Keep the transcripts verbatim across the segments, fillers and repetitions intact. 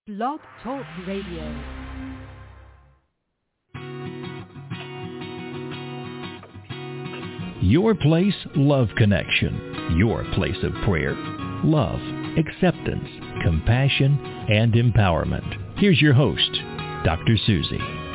Blog Talk Radio. Your Place Love Connection. Your place of prayer, love, acceptance, compassion, and empowerment. Here's your host, Doctor Susie.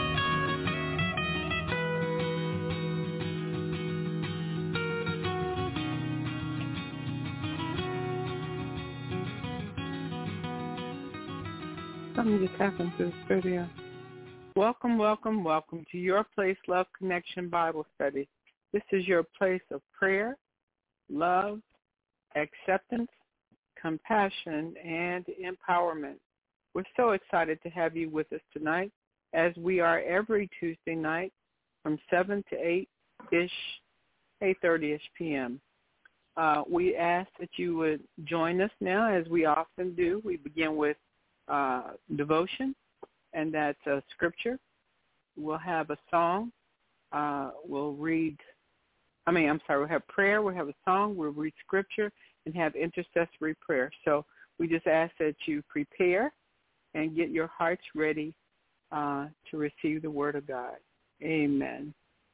Something just happened to the studio. Welcome, welcome, welcome to Your Place Love Connection Bible Study. This is your place of prayer, love, acceptance, compassion, and empowerment. We're so excited to have you with us tonight, as we are every Tuesday night from seven to eight-ish, eight thirty-ish p.m. Uh, we ask that you would join us now, as we often do. We begin with uh, devotion, and that's uh, scripture. We'll have a song. Uh, we'll read, I mean, I'm sorry, we'll have prayer, we'll have a song, we'll read scripture, and have intercessory prayer. So we just ask that you prepare and get your hearts ready uh, to receive the word of God. Amen.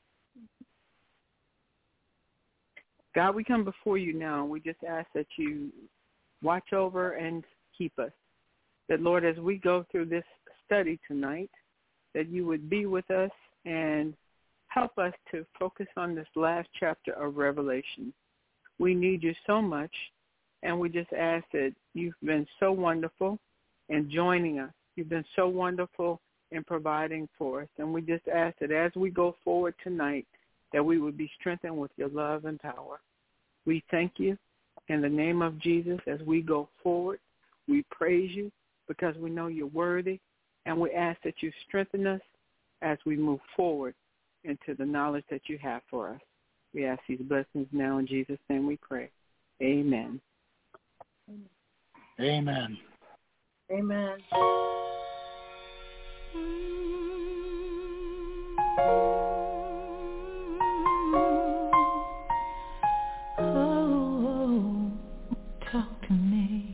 God, we come before you now, and we just ask that you watch over and keep us. That, Lord, as we go through this study tonight, that you would be with us and help us to focus on this last chapter of Revelation. We need you so much, and we just ask that you've been so wonderful in joining us. You've been so wonderful in providing for us, and we just ask that as we go forward tonight, that we would be strengthened with your love and power. We thank you in the name of Jesus as we go forward. We praise you because we know you're worthy, and we ask that you strengthen us as we move forward into the knowledge that you have for us. We ask these blessings now in Jesus' name we pray. Amen. Amen. Amen. Oh, talk to me.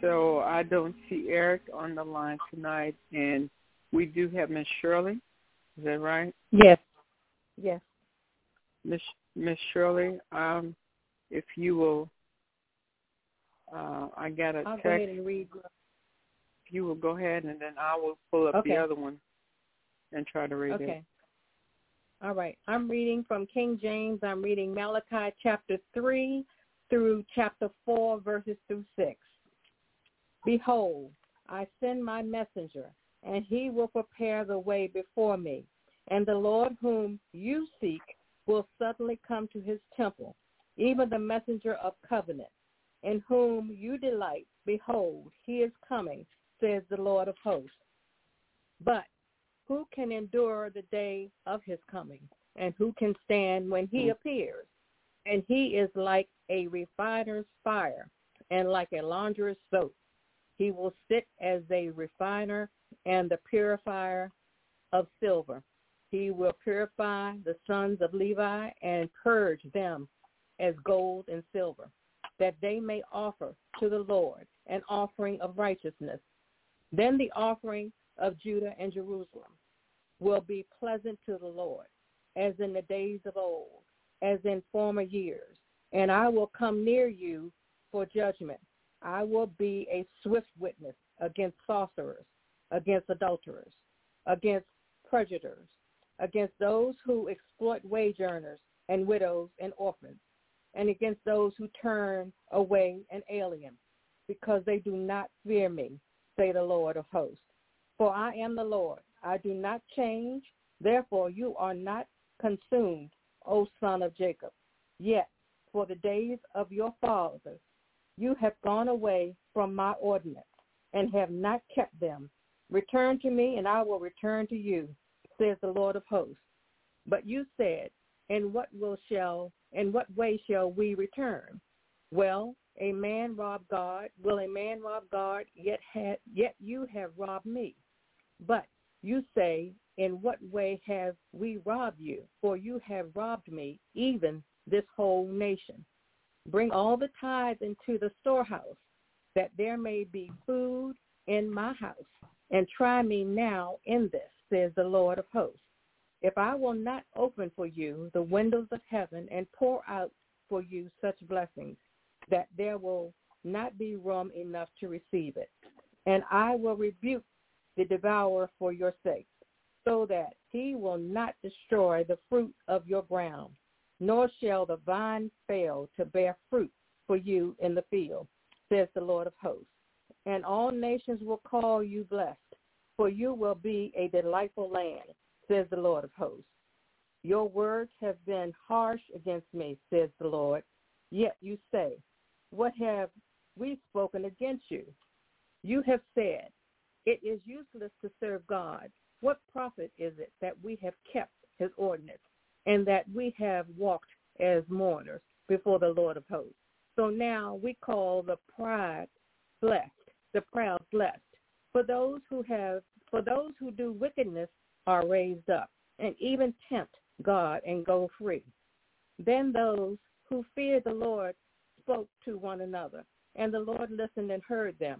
So I don't see Eric on the line tonight, and we do have Miss Shirley. Is that right? Yes. Yes. Miss Miss Shirley, um, if you will, uh, I got a I'll text. go ahead and read. If you will go ahead, and then I will pull up Okay. the other one and try to read Okay. it. All right. I'm reading from King James. I'm reading Malachi chapter three through chapter four, verses through six. Behold, I send my messenger, and he will prepare the way before me. And the Lord whom you seek will suddenly come to his temple, even the messenger of covenant, in whom you delight. Behold, he is coming, says the Lord of hosts. But who can endure the day of his coming? And who can stand when he appears? And he is like a refiner's fire and like a launderer's soap. He will sit as a refiner and the purifier of silver. He will purify the sons of Levi and purge them as gold and silver, that they may offer to the Lord an offering of righteousness. Then the offering of Judah and Jerusalem will be pleasant to the Lord, as in the days of old, as in former years. And I will come near you for judgment. I will be a swift witness against sorcerers, against adulterers, against prejudices, against those who exploit wage earners and widows and orphans, and against those who turn away an alien, because they do not fear me, say the Lord of hosts. For I am the Lord, I do not change, therefore you are not consumed, O son of Jacob. Yet for the days of your fathers you have gone away from my ordinance, and have not kept them. Return to me, and I will return to you, says the Lord of hosts. But you said, In what will shall, in what way shall we return? Well, a man rob God. Will a man rob God? Yet had, yet you have robbed me. But you say, In what way have we robbed you? For you have robbed me, even this whole nation. Bring all the tithes into the storehouse, that there may be food in my house, and try me now in this, says the Lord of hosts. If I will not open for you the windows of heaven and pour out for you such blessings, that there will not be room enough to receive it. And I will rebuke the devourer for your sake, so that he will not destroy the fruit of your ground, nor shall the vine fail to bear fruit for you in the field, says the Lord of hosts. And all nations will call you blessed, for you will be a delightful land, says the Lord of hosts. Your words have been harsh against me, says the Lord. Yet you say, What have we spoken against you? You have said, It is useless to serve God. What profit is it that we have kept his ordinance, and that we have walked as mourners before the Lord of hosts? So now we call the proud blessed, the proud blessed. For those who have, for those who do wickedness are raised up, and even tempt God and go free. Then those who feared the Lord spoke to one another, and the Lord listened and heard them.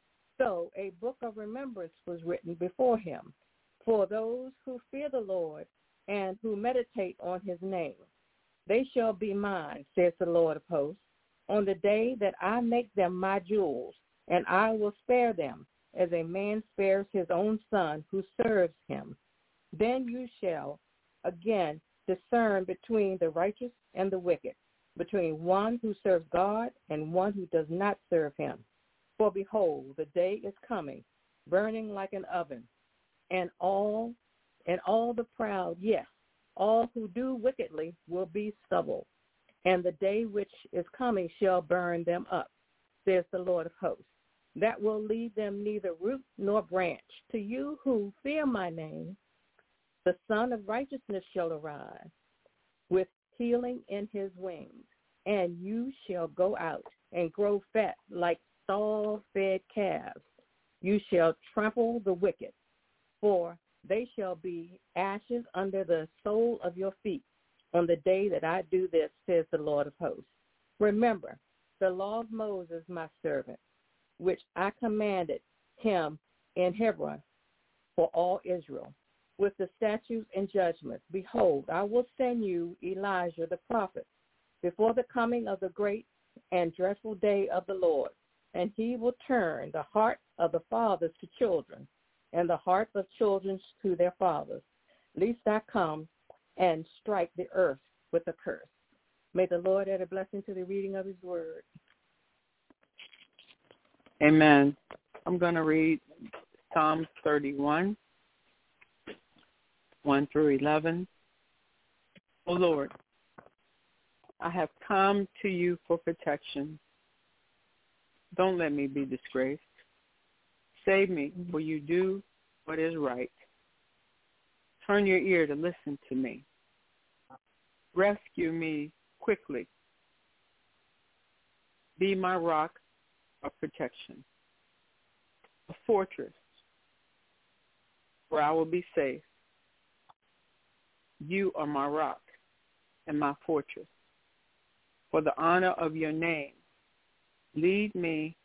So a book of remembrance was written before him for those who fear the Lord and who meditate on his name. They shall be mine, says the Lord of hosts, on the day that I make them my jewels, and I will spare them as a man spares his own son who serves him. Then you shall again discern between the righteous and the wicked, between one who serves God and one who does not serve him. For behold, the day is coming, burning like an oven, and all and all the proud, yes, all who do wickedly will be stubble, and the day which is coming shall burn them up, says the Lord of hosts. That will leave them neither root nor branch. To you who fear my name, the Son of Righteousness shall arise with healing in his wings, and you shall go out and grow fat like stall-fed calves. You shall trample the wicked, for they shall be ashes under the sole of your feet on the day that I do this, says the Lord of hosts. Remember the law of Moses, my servant, which I commanded him in Hebron for all Israel, with the statutes and judgments. Behold, I will send you Elijah the prophet before the coming of the great and dreadful day of the Lord, and he will turn the heart of the fathers to children, and the heart of children to their fathers, lest I come and strike the earth with a curse. May the Lord add a blessing to the reading of his word. Amen. I'm going to read Psalms thirty-one, one through eleven. O Lord, I have come to you for protection. Don't let me be disgraced. Save me, for you do what is right. Turn your ear to listen to me. Rescue me quickly. Be my rock of protection, a fortress where I will be safe. You are my rock and my fortress. For the honor of your name, lead me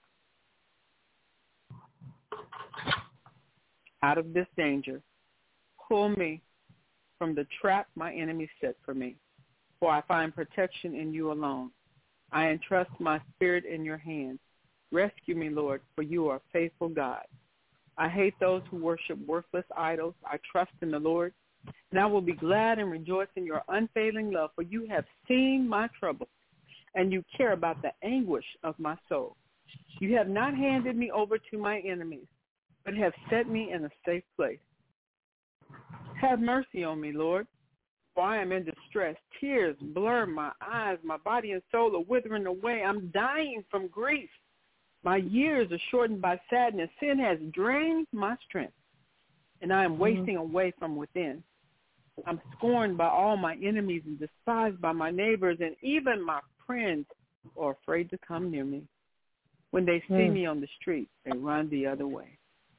out of this danger. Pull me from the trap my enemies set for me, for I find protection in you alone. I entrust my spirit in your hands. Rescue me, Lord, for you are a faithful God. I hate those who worship worthless idols. I trust in the Lord, and I will be glad and rejoice in your unfailing love, for you have seen my trouble, and you care about the anguish of my soul. You have not handed me over to my enemies, but have set me in a safe place. Have mercy on me, Lord, for I am in distress. Tears blur my eyes. My body and soul are withering away. I'm dying from grief. My years are shortened by sadness. Sin has drained my strength, and I am wasting away from within. I'm scorned by all my enemies and despised by my neighbors, and even my friends are afraid to come near me. When they see mm. me on the street, they run the other way.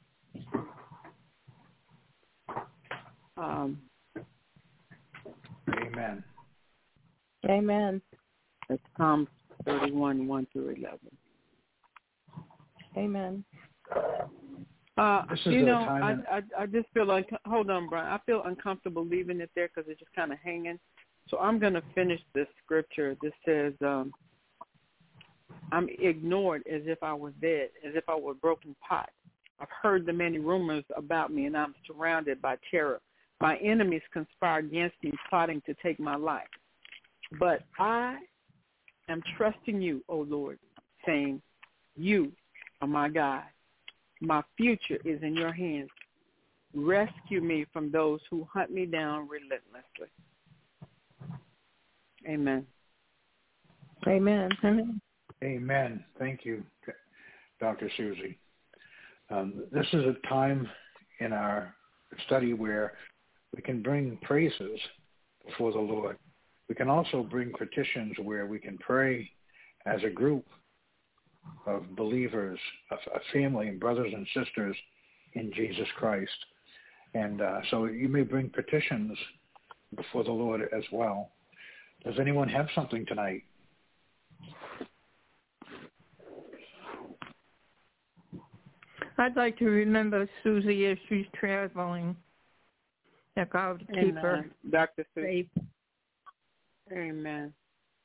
Um, Amen. Amen. That's Psalms thirty-one, one through eleven. Amen. Uh, this is you know, I, I, I I just feel like, hold on, Brian. I feel uncomfortable leaving it there because it's just kind of hanging. So I'm going to finish this scripture. This says, um, I'm ignored as if I was dead, as if I were a broken pot. I've heard the many rumors about me, and I'm surrounded by terror. My enemies conspire against me, plotting to take my life. But I am trusting you, O Lord, saying, you are my God. My future is in your hands. Rescue me from those who hunt me down relentlessly. Amen. Amen. Amen. Thank you, Doctor Susie. Um, this is a time in our study where we can bring praises before the Lord. We can also bring petitions where we can pray as a group of believers, a, a family and brothers and sisters in Jesus Christ. And uh, so you may bring petitions before the Lord as well. Does anyone have something tonight? I'd like to remember Susie as she's traveling. That God would keep Amen. her Doctor safe. Amen.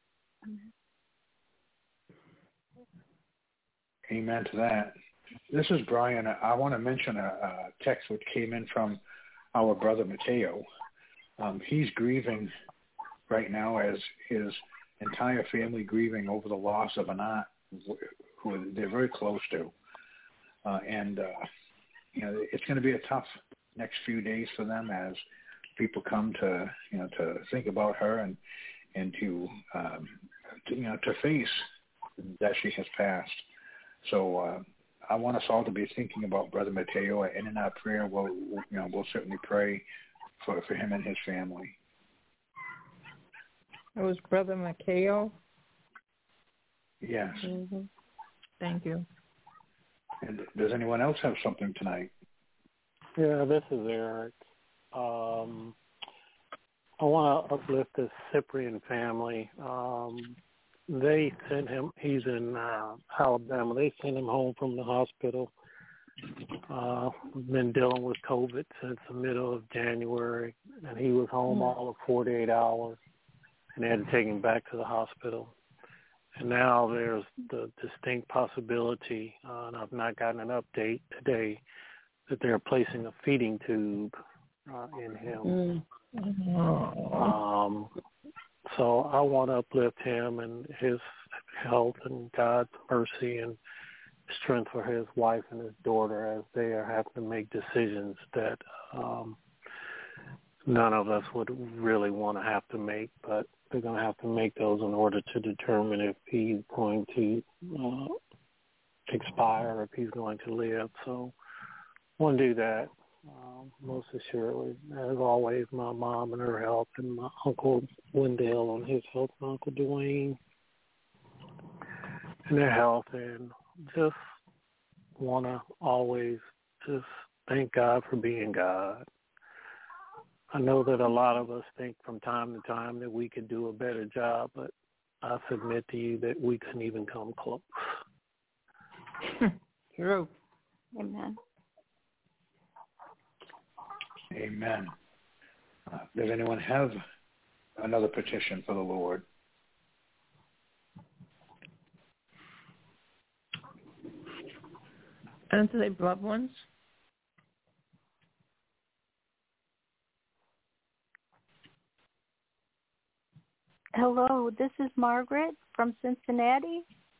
Amen to that. This is Brian. I want to mention a, a text which came in from our brother Mateo. Um, he's grieving right now as his entire family grieving over the loss of an aunt who they're very close to. Uh, and, uh, you know, it's going to be a tough next few days for them as people come to, you know, to think about her and, and to, um, to, you know, to face that she has passed. So uh, I want us all to be thinking about Brother Mateo, and in our prayer, we'll, you know, we'll certainly pray for, for him and his family. It was Brother Mateo. Yes. Mm-hmm. Thank you. And does anyone else have something tonight? Yeah, this is Eric. Um, I want to uplift the Cyprian family. Um, they sent him, he's in uh, Alabama, they sent him home from the hospital. Uh, been dealing with COVID since the middle of January, and he was home mm. all of forty-eight hours, and they had to take him back to the hospital. And now there's the distinct possibility, uh, and I've not gotten an update today, that they're placing a feeding tube uh, in him. Mm. Um, so I want to uplift him and his health and God's mercy and strength for his wife and his daughter as they are having to make decisions that um, none of us would really want to have to make, but they're going to have to make those in order to determine if he's going to uh, expire or if he's going to live. So I want to do that. Um, most assuredly, as always, my mom and her health, and my Uncle Wendell on his health, and Uncle Dwayne and their health, and just want to always just thank God for being God. I know that a lot of us think from time to time that we could do a better job, but I submit to you that we couldn't even come close. True. Amen. Amen. Uh, does anyone have another petition for the Lord? And to their loved ones. Hello, this is Margaret from Cincinnati.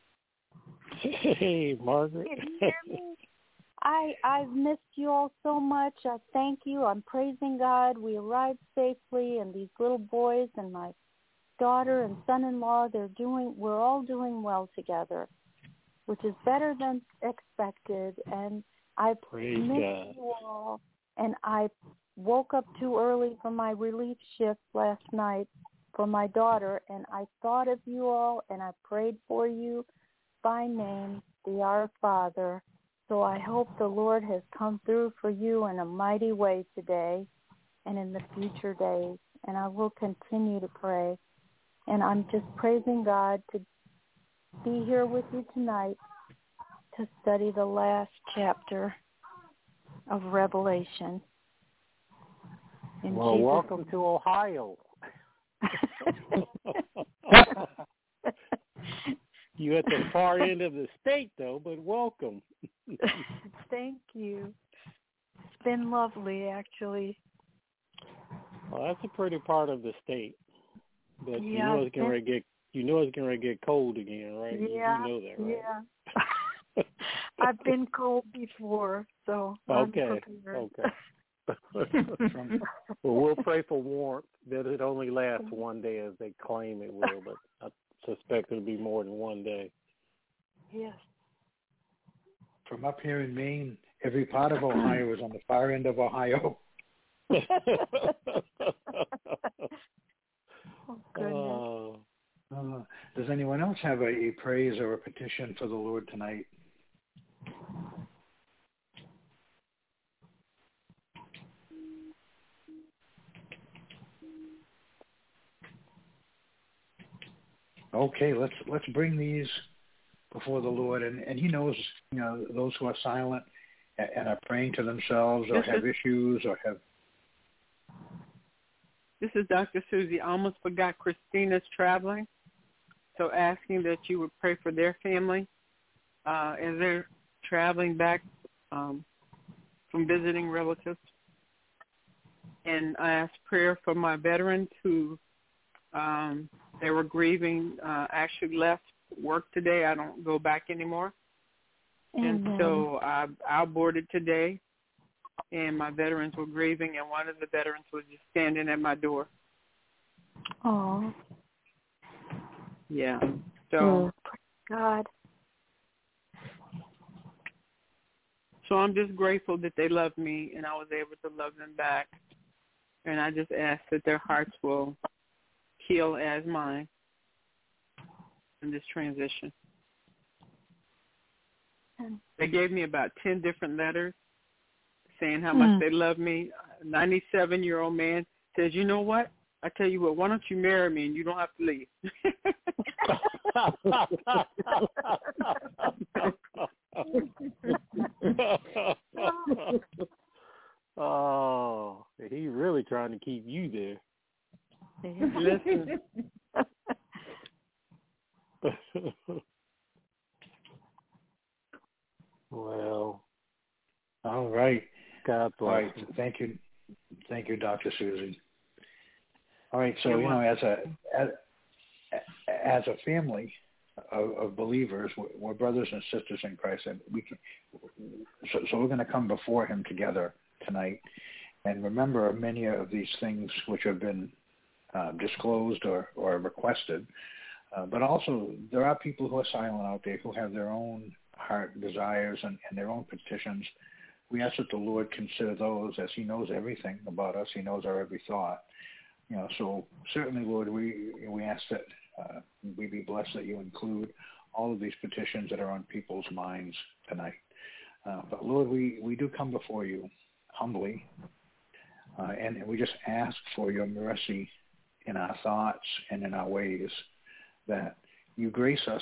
Hey, Margaret. Can you hear me? I, I've missed you all so much. I thank you. I'm praising God. We arrived safely, and these little boys and my daughter and son-in-law, they're doing, we're all doing well together, which is better than expected. And I Praise missed God. you all, and I woke up too early for my relief shift last night for my daughter, and I thought of you all, and I prayed for you by name, the Our Father. So I hope the Lord has come through for you in a mighty way today and in the future days. And I will continue to pray. And I'm just praising God to be here with you tonight to study the last chapter of Revelation. In well, Jesus' welcome to Ohio. You at the far end of the state, though, but welcome. Thank you. It's been lovely, actually. Well, that's a pretty part of the state, but yeah, you know it's going to get you know it's going to get cold again, right? Yeah, you know that, right? Yeah. I've been cold before, so okay, I'm prepared. Okay. Well, we'll pray for warmth that it only lasts one day, as they claim it will, but I suspect it'll be more than one day. Yes. From up here in Maine, every part of Ohio is on the far end of Ohio. Oh, goodness. Uh, uh, does anyone else have a, a praise or a petition for the Lord tonight? Okay, let's let's bring these before the Lord, and, and He knows, you know, those who are silent and, and are praying to themselves or this have is, issues or have. This is Doctor Susie. I almost forgot Christina's traveling, so asking that you would pray for their family uh, as they're traveling back um, from visiting relatives. And I asked prayer for my veterans who um, they were grieving, uh, actually left work today. I don't go back anymore. Amen. And so I, I boarded today, and my veterans were grieving, and one of the veterans was just standing at my door. Oh. Yeah. So, oh, praise God. So I'm just grateful that they loved me, and I was able to love them back. And I just ask that their hearts will heal as mine in this transition. They gave me about ten different letters saying how much mm. they love me. A ninety-seven-year-old man says, you know what? I tell you what, why don't you marry me and you don't have to leave? Oh, he's really trying to keep you there. Listen. Well, all right. God bless. All right. Thank you, thank you, Doctor Susie. All right. So you know, as a as, as a family of, of believers, we're, we're brothers and sisters in Christ, and we can. So, so we're going to come before Him together tonight, and remember many of these things which have been uh, disclosed or, or requested. Uh, but also, there are people who are silent out there who have their own heart desires and, and their own petitions. We ask that the Lord consider those, as He knows everything about us. He knows our every thought. You know, so certainly, Lord, we we ask that uh, we be blessed that You include all of these petitions that are on people's minds tonight. Uh, but Lord, we, we do come before You humbly, uh, and, and we just ask for Your mercy in our thoughts and in our ways, that You grace us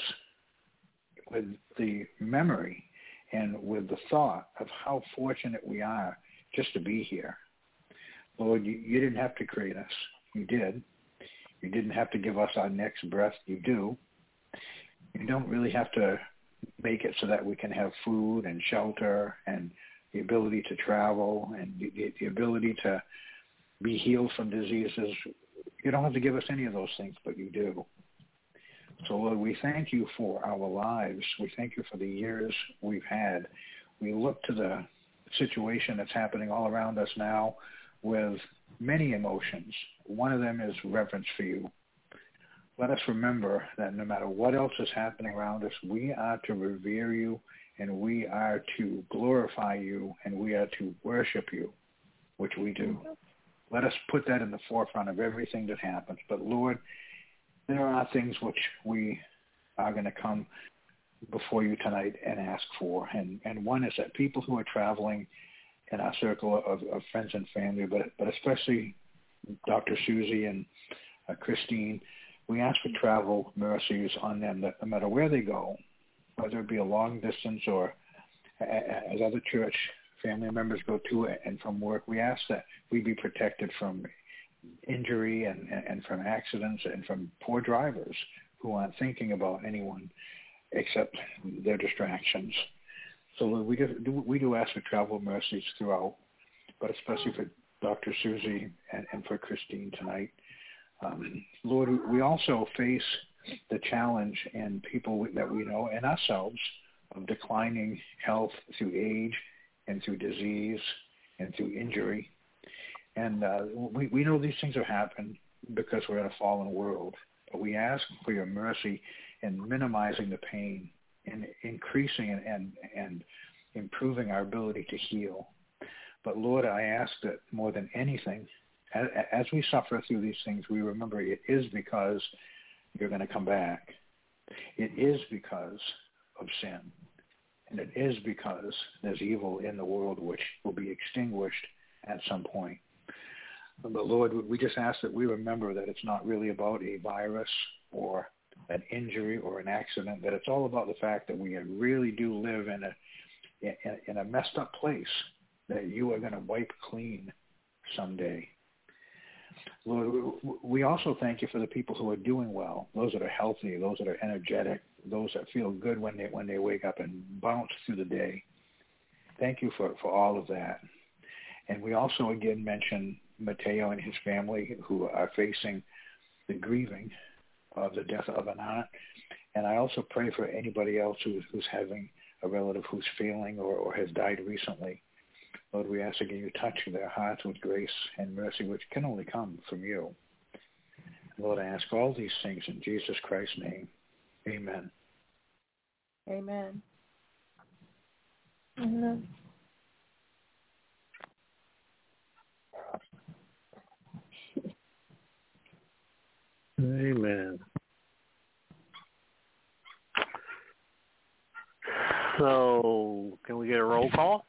with the memory and with the thought of how fortunate we are just to be here. Lord, you, you didn't have to create us. You did. You didn't have to give us our next breath. You do. You don't really have to make it so that we can have food and shelter and the ability to travel and the, the ability to be healed from diseases. You don't have to give us any of those things, but You do. So, Lord, we thank You for our lives. We thank You for the years we've had. We look to the situation that's happening all around us now with many emotions. One of them is reverence for You. Let us remember that no matter what else is happening around us, we are to revere You, and we are to glorify You, and we are to worship You, which we do. Let us put that in the forefront of everything that happens. But, Lord, there are things which we are going to come before You tonight and ask for. And, and one is that people who are traveling in our circle of, of friends and family, but, but especially Doctor Susie and uh, Christine, we ask for travel mercies on them, that no matter where they go, whether it be a long distance or as other church family members go to and from work, we ask that we be protected from injury and, and from accidents and from poor drivers who aren't thinking about anyone except their distractions. So we do, we do ask for travel mercies throughout, but especially for Doctor Susie and, and for Christine tonight. Um, Lord, we also face the challenge in people that we know and ourselves of declining health through age and through disease and through injury. And uh, we, we know these things have happened because we're in a fallen world. But we ask for Your mercy in minimizing the pain and increasing and, and, and improving our ability to heal. But, Lord, I ask that more than anything, as, as we suffer through these things, we remember it is because You're going to come back. It is because of sin. And it is because there's evil in the world which will be extinguished at some point. But, Lord, we just ask that we remember that it's not really about a virus or an injury or an accident, that it's all about the fact that we really do live in a in, in a messed up place that You are going to wipe clean someday. Lord, we also thank You for the people who are doing well, those that are healthy, those that are energetic, those that feel good when they when they wake up and bounce through the day. Thank You for, for all of that. And we also again mention Mateo and his family who are facing the grieving of the death of an aunt. And I also pray for anybody else who's, who's having a relative who's failing or, or has died recently. Lord, we ask again You touch their hearts with grace and mercy, which can only come from You. Lord, I ask all these things in Jesus Christ's name. Amen. Amen. Amen. Amen. So, can we get a roll call?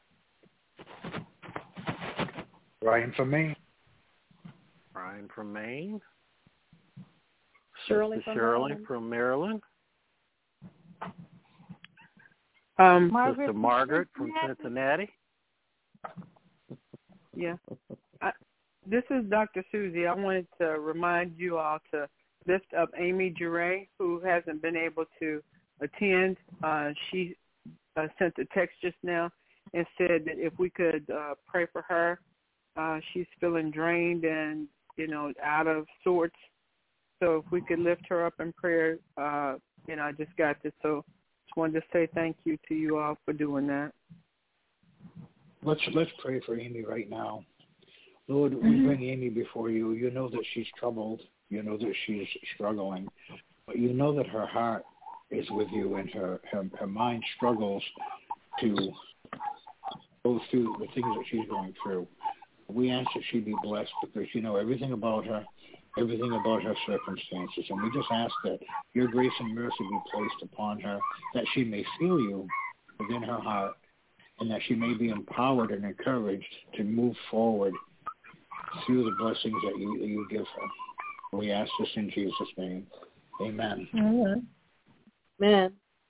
Ryan from Maine. Ryan from Maine. Shirley Sister from Shirley Maryland. from Maryland. Um, Sister Margaret from Cincinnati. Yeah. I, this is Doctor Susie. I wanted to remind you all to lift up Amy Jure, who hasn't been able to attend. Uh, she uh, sent a text just now and said that if we could uh, pray for her. Uh, she's feeling drained and, you know, out of sorts. So if we could lift her up in prayer, uh, you know, I just got this. So just wanted to say thank you to you all for doing that. Let's let's pray for Amy right now. Lord, we Mm-hmm. bring Amy before you. You know that she's troubled. You know that she's struggling. But you know that her heart is with you and her, her, her mind struggles to go through the things that she's going through. We ask that she be blessed because you know everything about her, everything about her circumstances. And we just ask that your grace and mercy be placed upon her, that she may feel you within her heart, and that she may be empowered and encouraged to move forward through the blessings that you, that you give her. We ask this in Jesus' name. Amen. Amen.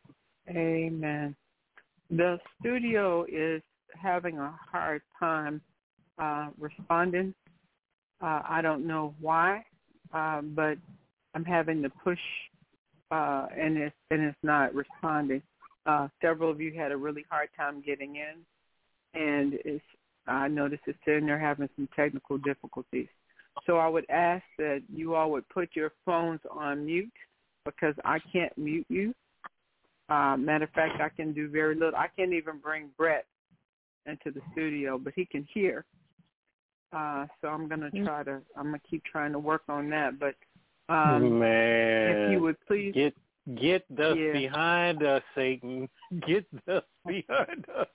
Amen. The studio is having a hard time uh, responding. Uh, I don't know why, uh, but I'm having to push, uh, and it's and it's not responding. Uh, several of you had a really hard time getting in, and it's, I noticed it's sitting there having some technical difficulties. So I would ask that you all would put your phones on mute because I can't mute you. Uh, matter of fact, I can do very little. I can't even bring Brett into the studio, but he can hear. Uh, so I'm going to try to, I'm going to keep trying to work on that. But um, Man, if you would please. Get get us yeah. behind us, Satan. Get us behind us.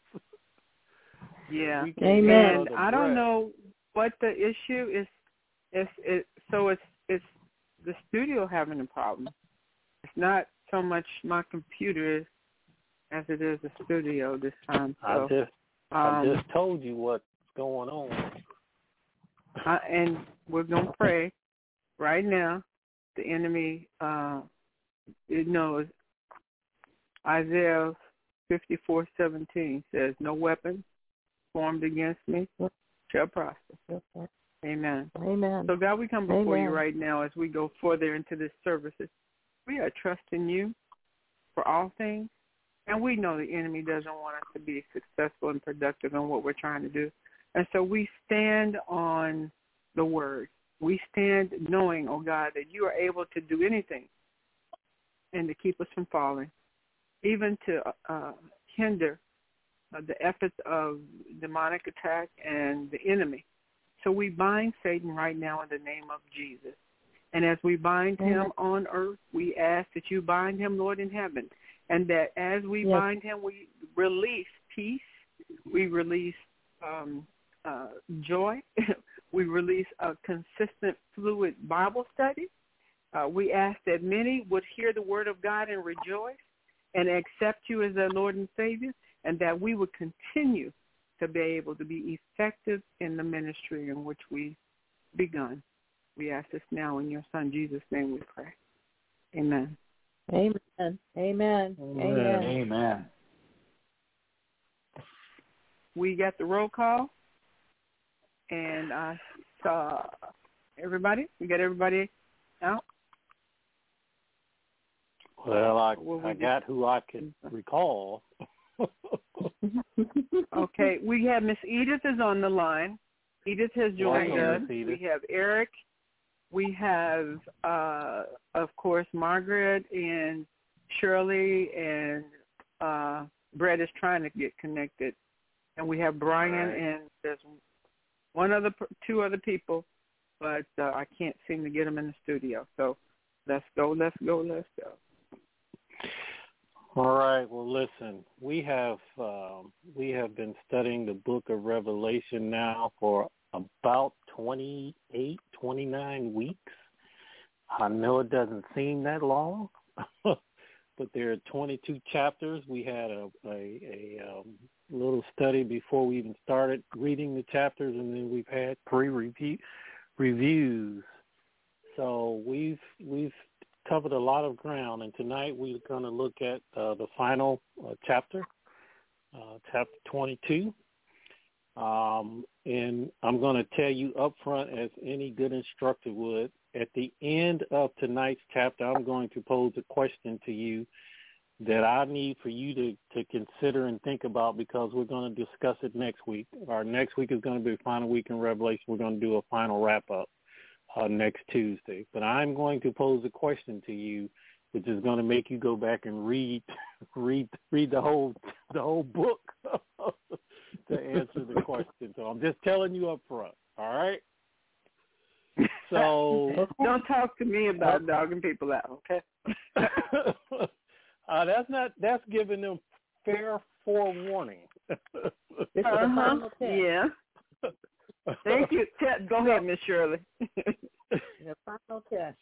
Yeah. Amen. And I don't know what the issue is. It's, it, so it's, it's the studio having a problem. It's not so much my computer is, as it is the studio this time. So, I just um, I just told you what's going on. Uh, and we're going to pray right now. The enemy, uh, it knows Isaiah fifty-four seventeen says, no weapon formed against me shall prosper. Amen. Amen. So, God, we come before Amen. you right now as we go further into this services. We are trusting you for all things. And we know the enemy doesn't want us to be successful and productive in what we're trying to do. And so we stand on the word. We stand knowing, oh God, that you are able to do anything and to keep us from falling, even to uh, hinder uh, the efforts of demonic attack and the enemy. So we bind Satan right now in the name of Jesus. And as we bind him on earth, we ask that you bind him, Lord, in heaven. And that as we yes. bind him, we release peace, we release um, uh, joy, we release a consistent, fluid Bible study. Uh, we ask that many would hear the word of God and rejoice and accept you as their Lord and Savior, and that we would continue to be able to be effective in the ministry in which we've begun. We ask this now in your Son, Jesus' name we pray. Amen. Amen. Amen. Amen. Amen. We got the roll call, and I saw everybody. We got everybody out. Well, I, Well, we I just, got who I can recall. Okay, we have Miss Edith is on the line. Edith has joined Welcome, us. Miss Edith. We have Eric. We have, uh, of course, Margaret and Shirley, and uh, Brett is trying to get connected. And we have Brian, right. and there's one other, two other people, but uh, I can't seem to get them in the studio. So let's go, let's go, let's go. All right. Well, listen, we have um, we have been studying the book of Revelation now for about twenty-eight, twenty-nine weeks. I know it doesn't seem that long, but there are twenty-two chapters. We had a, a, a um, little study before we even started reading the chapters, and then we've had pre-review reviews. So we've we've covered a lot of ground, and tonight we're going to look at uh, the final uh, chapter, uh, chapter twenty-two. Um, and I'm going to tell you up front, as any good instructor would, at the end of tonight's chapter, I'm going to pose a question to you that I need for you to, to consider and think about, because we're going to discuss it next week. Our next week is going to be a final week in Revelation. We're going to do a final wrap-up uh, next Tuesday. But I'm going to pose a question to you, which is going to make you go back and read read read the whole the whole book to answer the question. So I'm just telling you up front, all right? So don't talk to me about dogging people out, okay? uh, that's not that's giving them fair forewarning. Uh-huh. Yeah. Thank you. Go ahead, Miss Shirley. The final test.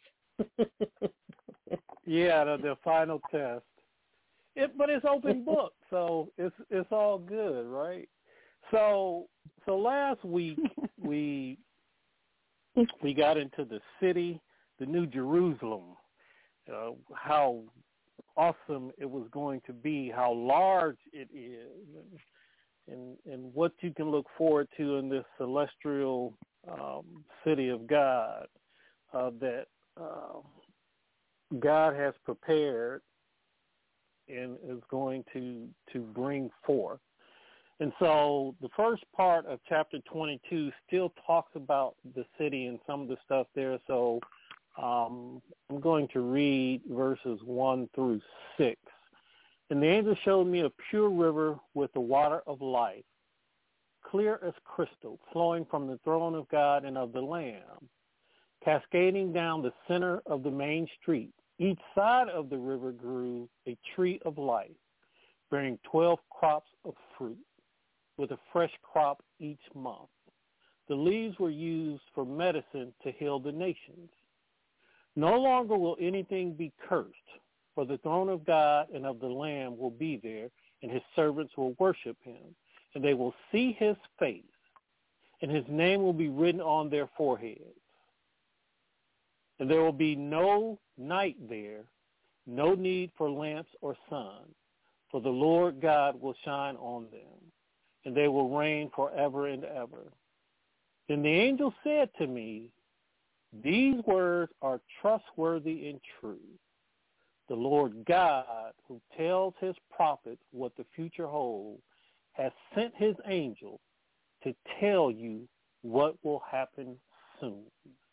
Yeah, the, the final test. It, but it's open book, so it's it's all good, right? So so last week we we got into the city, the New Jerusalem, uh, how awesome it was going to be, how large it is, and and what you can look forward to in this celestial um, city of God uh, that uh, God has prepared and is going to to bring forth. And so the first part of chapter twenty-two still talks about the city and some of the stuff there. So um, I'm going to read verses one through six. And the angel showed me a pure river with the water of life, clear as crystal, flowing from the throne of God and of the Lamb, cascading down the center of the main street. Each side of the river grew a tree of life, bearing twelve crops of fruit, with a fresh crop each month. The leaves were used for medicine to heal the nations. No longer will anything be cursed, for the throne of God and of the Lamb will be there, and his servants will worship him, and they will see his face, and his name will be written on their foreheads. And there will be no night there, no need for lamps or sun, for the Lord God will shine on them, and they will reign forever and ever. Then the angel said to me, these words are trustworthy and true. The Lord God, who tells his prophets what the future holds, has sent his angel to tell you what will happen soon.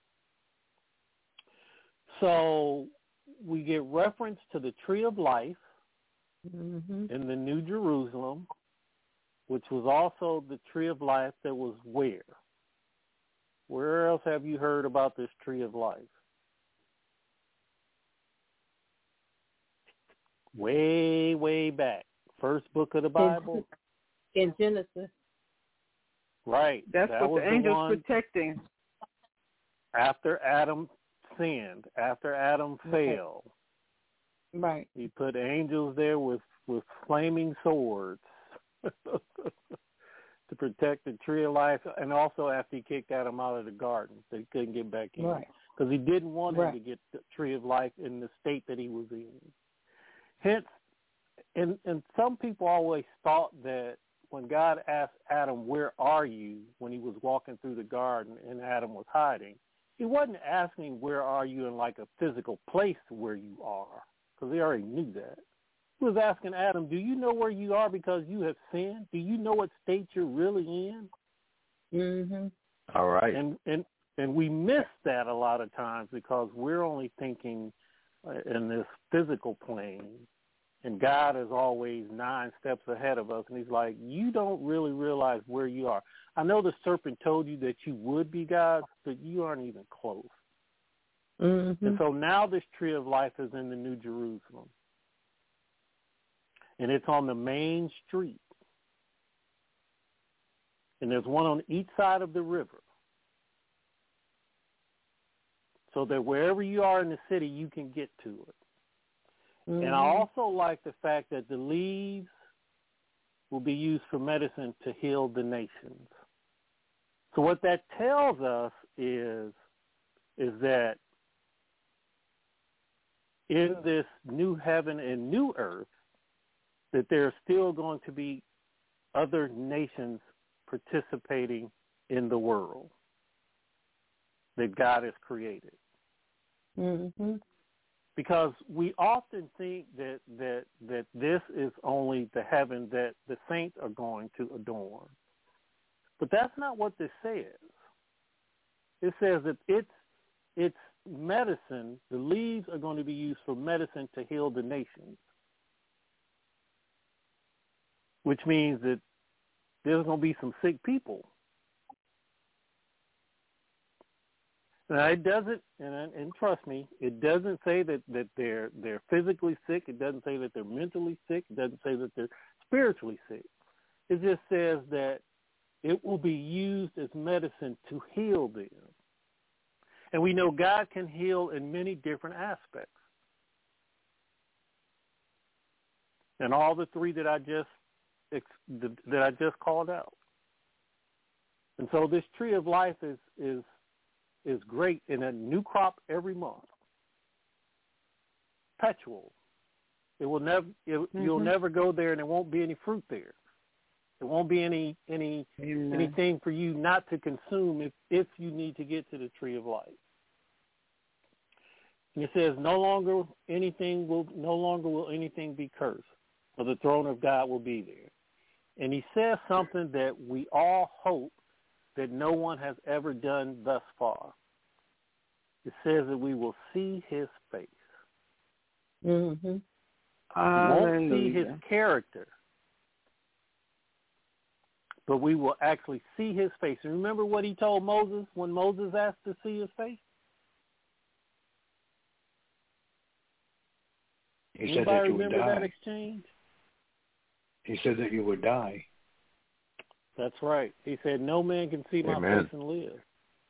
So we get reference to the tree of life mm-hmm. in the New Jerusalem, which was also the tree of life that was where? Where else have you heard about this tree of life? Way, way back. First book of the Bible. In Genesis. Right. That's that what the angel's protecting. After Adam sinned, after Adam failed. Right. He put angels there with, with flaming swords to protect the tree of life, and also after he kicked Adam out of the garden, so he couldn't get back in. Right. Because he didn't want right. him to get the tree of life in the state that he was in. Hence, and, and some people always thought that when God asked Adam, where are you, when he was walking through the garden and Adam was hiding, he wasn't asking where are you in like a physical place where you are, because he already knew that. He was asking Adam, do you know where you are because you have sinned? Do you know what state you're really in? Mm-hmm. All right. And, and, and we miss that a lot of times because we're only thinking in this physical plane, and God is always nine steps ahead of us, and he's like, you don't really realize where you are. I know the serpent told you that you would be God, but you aren't even close. Mm-hmm. And so now this tree of life is in the New Jerusalem, and it's on the main street, and there's one on each side of the river, so that wherever you are in the city, you can get to it. Mm-hmm. And I also like the fact that the leaves will be used for medicine to heal the nations. So what that tells us is, is that in this new heaven and new earth, that there's still going to be other nations participating in the world that God has created. Mm-hmm. Because we often think that, that that this is only the heaven that the saints are going to adorn. But that's not what this says. It says that it's it's medicine. The leaves are going to be used for medicine to heal the nations, which means that there's going to be some sick people. Now, it doesn't, and, and trust me, it doesn't say that, that they're they're physically sick. It doesn't say that they're mentally sick. It doesn't say that they're spiritually sick. It just says that it will be used as medicine to heal them. And we know God can heal in many different aspects. And all the three that I just that I just called out. And so this tree of life is is is great in a new crop every month. Perpetual. It will never. It, mm-hmm. You'll never go there, and there won't be any fruit there. There won't be any any Amen. anything for you not to consume if if you need to get to the tree of life. And it says, no longer anything will no longer will anything be cursed, for the throne of God will be there. And he says something that we all hope that no one has ever done thus far. It says that we will see his face. Mm-hmm. We won't see his character, but we will actually see his face. And remember what he told Moses when Moses asked to see his face? He Anybody said that you remember would die. that exchange? He said that you would die. That's right. He said, no man can see my Amen. face and live.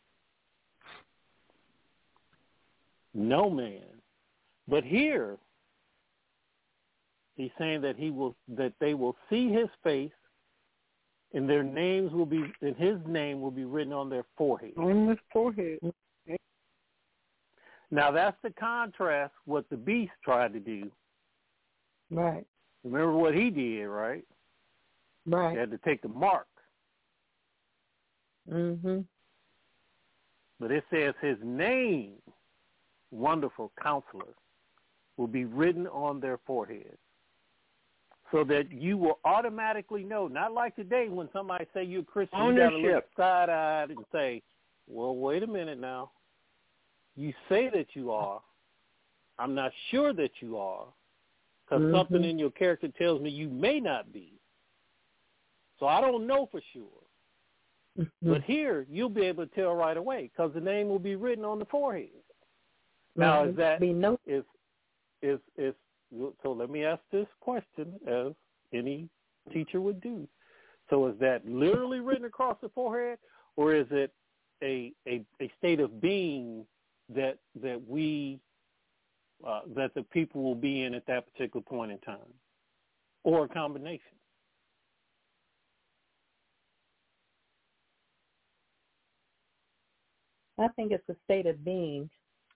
No man. But here, he's saying that he will, that they will see his face, and their names will be, and his name will be written on their forehead. On his forehead. Now that's the contrast what the beast tried to do. Right. Remember what he did, right? Right. He had to take the mark. Mm-hmm. But it says his name, Wonderful Counselor, will be written on their foreheads, so that you will automatically know, not like today when somebody say you're a Christian, you got to look side-eyed and say, well, wait a minute now. You say that you are. I'm not sure that you are, because mm-hmm. something in your character tells me you may not be. So I don't know for sure. Mm-hmm. But here, you'll be able to tell right away, because the name will be written on the forehead. Mm-hmm. Now, is that, no- is, is, is, so let me ask this question, as any teacher would do. So is that literally written across the forehead, or is it a, a, a state of being that that we uh, that the people will be in at that particular point in time, or a combination? I think it's a state of being.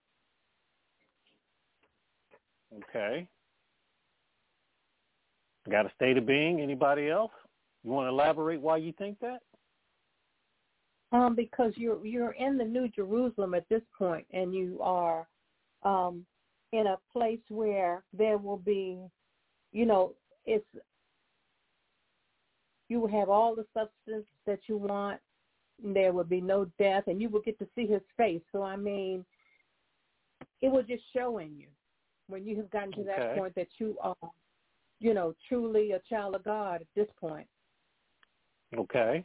Okay. Got a state of being? Anybody else? You want to elaborate why you think that? Um, because you're you're in the New Jerusalem at this point, and you are um, in a place where there will be, you know, it's you will have all the substance that you want. There will be no death, and you will get to see his face. So, I mean, it will just show in you when you have gotten to okay. that point that you are, you know, truly a child of God at this point. Okay.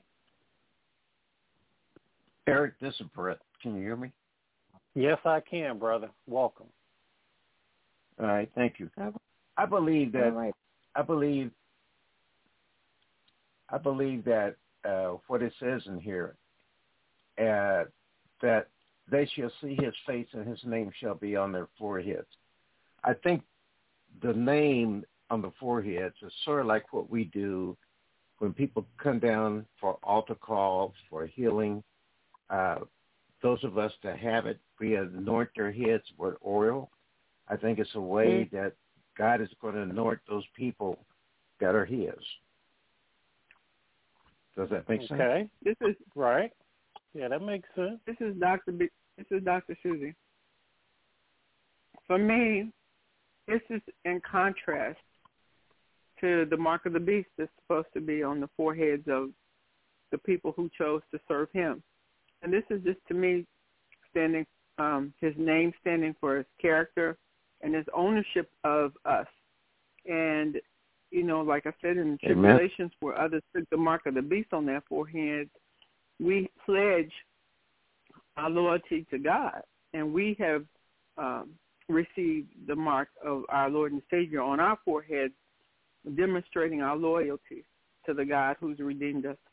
Eric, this is Brett. Can you hear me? Yes, I can, brother. Welcome. All right, thank you. I believe that. Right. I believe. I believe that uh, what it says in here, uh, that they shall see his face and his name shall be on their foreheads. I think the name on the foreheads is sort of like what we do when people come down for altar calls, for healing. Uh, those of us that have it, we anoint their heads with oil. I think it's a way mm-hmm. that God is going to anoint those people that are his. Does that make okay. sense? Okay. This is right. Yeah, that makes sense. This is Doctor B. This is Doctor Susie. For me, this is in contrast to the mark of the beast that's supposed to be on the foreheads of the people who chose to serve him. And this is just, to me, standing, um, his name standing for his character and his ownership of us. And, you know, like I said, in the tribulations where others took the mark of the beast on their forehead, we pledge our loyalty to God. And we have um, received the mark of our Lord and Savior on our forehead, demonstrating our loyalty to the God who's redeemed us.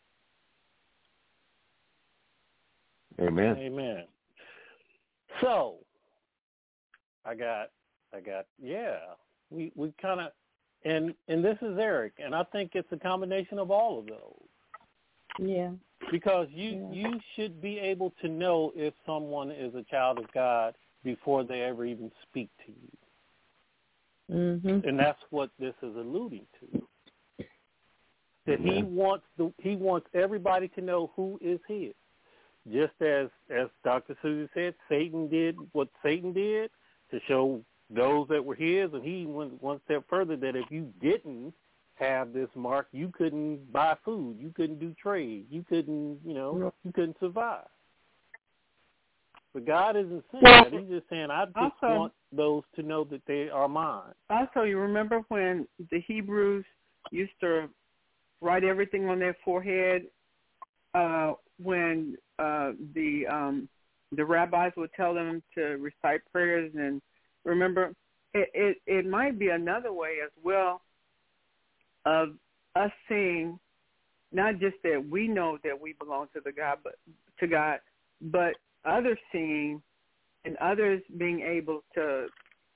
Amen. Amen. So, I got, I got, yeah, we we kind of, and and this is Eric, and I think it's a combination of all of those. Yeah. Because you yeah. you should be able to know if someone is a child of God before they ever even speak to you. Mm-hmm. And that's what this is alluding to. That he wants the he wants everybody to know who is his. Just as, as Doctor Susie said, Satan did what Satan did to show those that were his, and he went one step further that if you didn't have this mark, you couldn't buy food, you couldn't do trade, you couldn't, you know, you couldn't survive. But God isn't saying well, that. He's just saying, I just also, want those to know that they are mine. Also, you remember when the Hebrews used to write everything on their forehead uh, when uh, the um, the rabbis would tell them to recite prayers, and remember, it, it, it might be another way as well of us seeing not just that we know that we belong to the God, but to God, but others seeing and others being able to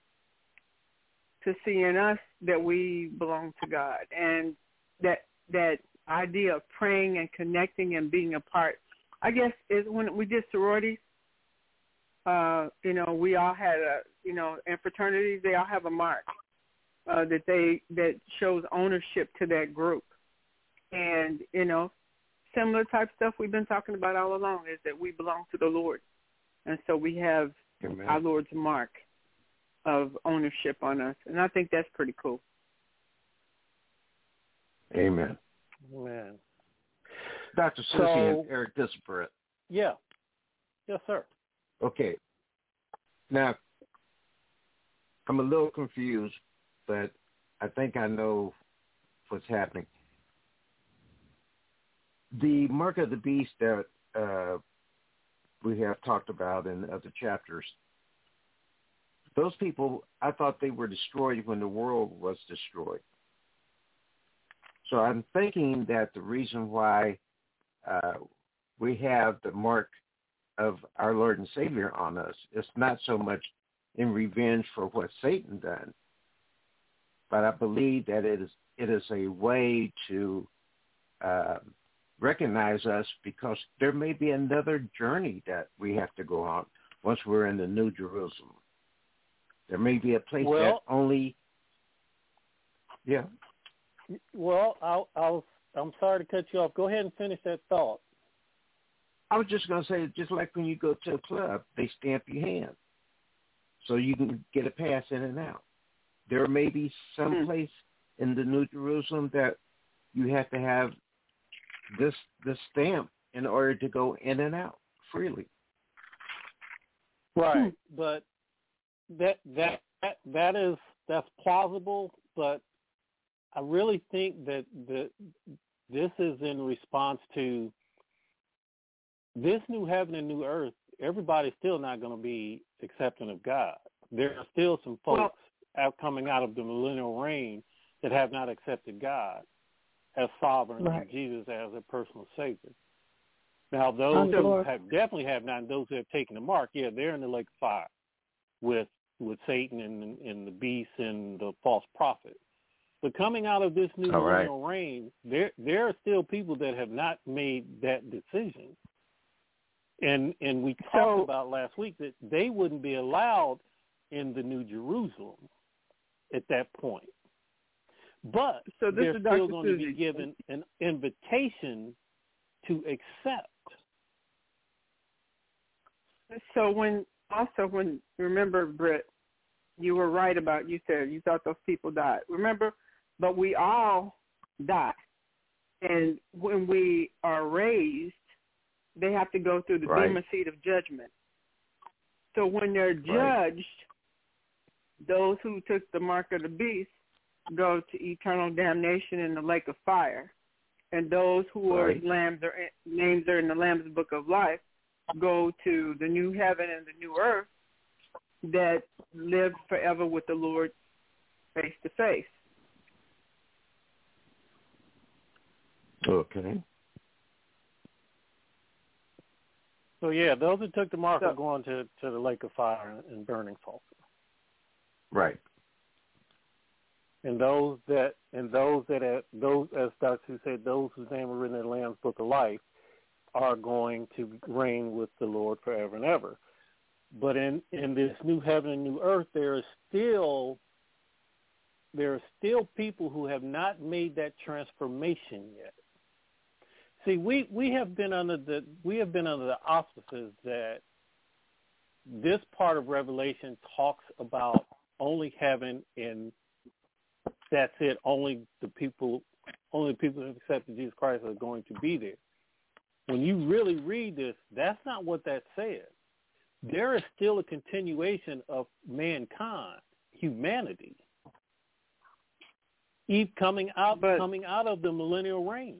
to see in us that we belong to God, and that that idea of praying and connecting and being a part. I guess is when we did sororities, uh, you know, we all had a, you know, in fraternities they all have a mark uh, that they that shows ownership to that group, and you know, similar type stuff we've been talking about all along is that we belong to the Lord, and so we have Amen. Our Lord's mark of ownership on us, and I think that's pretty cool. Amen. Amen. Doctor Susie so, and Eric Disparate. Yeah. Yes, sir. Okay. Now, I'm a little confused, but I think I know what's happening. The mark of the beast that uh, we have talked about in other chapters, those people, I thought they were destroyed when the world was destroyed. So I'm thinking that the reason why uh, we have the mark of our Lord and Savior on us is not so much in revenge for what Satan done, but I believe that it is it is a way to uh, recognize us, because there may be another journey that we have to go on once we're in the New Jerusalem. There may be a place well, that only, yeah. Well, I'll, I'll, I'm sorry to cut you off. Go ahead and finish that thought. I was just going to say, just like when you go to a club, they stamp your hand so you can get a pass in and out. There may be some mm-hmm. place in the New Jerusalem that you have to have this this stamp in order to go in and out freely. Right, hmm. but that that that that is that's plausible, but I really think that the, this is in response to this new heaven and new earth. Everybody's still not going to be accepting of God. There are still some folks well, out coming out of the millennial reign that have not accepted God as sovereign right. and Jesus as a personal Savior. Now, those who have definitely have not, and those who have taken the mark, yeah, they're in the lake of fire with with Satan and, and the beast and the false prophet. But coming out of this new All millennial right. reign, there there are still people that have not made that decision. And and we talked so, about last week that they wouldn't be allowed in the New Jerusalem at that point. But so this they're is still Doctor going Susie. to be given an invitation to accept. So when also when remember, Britt, you were right about you said you thought those people died. Remember, but we all die, and when we are raised, they have to go through the Right. bema seat of judgment. So when they're judged, Right. those who took the mark of the beast go to eternal damnation in the lake of fire, and those who Right. are lambs are names are in the Lamb's Book of Life go to the new heaven and the new earth that live forever with the Lord face to face. Okay. So yeah, those that took the mark So- are going to, to the lake of fire and burning sulfur. Right. And those that and those that have, those as Doctor Sue said, those whose name are written in the Lamb's Book of Life are going to reign with the Lord forever and ever. But in, in this new heaven and new earth, there is still there are still people who have not made that transformation yet. See, we, we have been under the we have been under the auspices that this part of Revelation talks about only heaven and that's it. Only the people, only people who accepted Jesus Christ are going to be there. When you really read this, that's not what that says. There is still a continuation of mankind, humanity, Eve coming out, But- coming out of the millennial reign.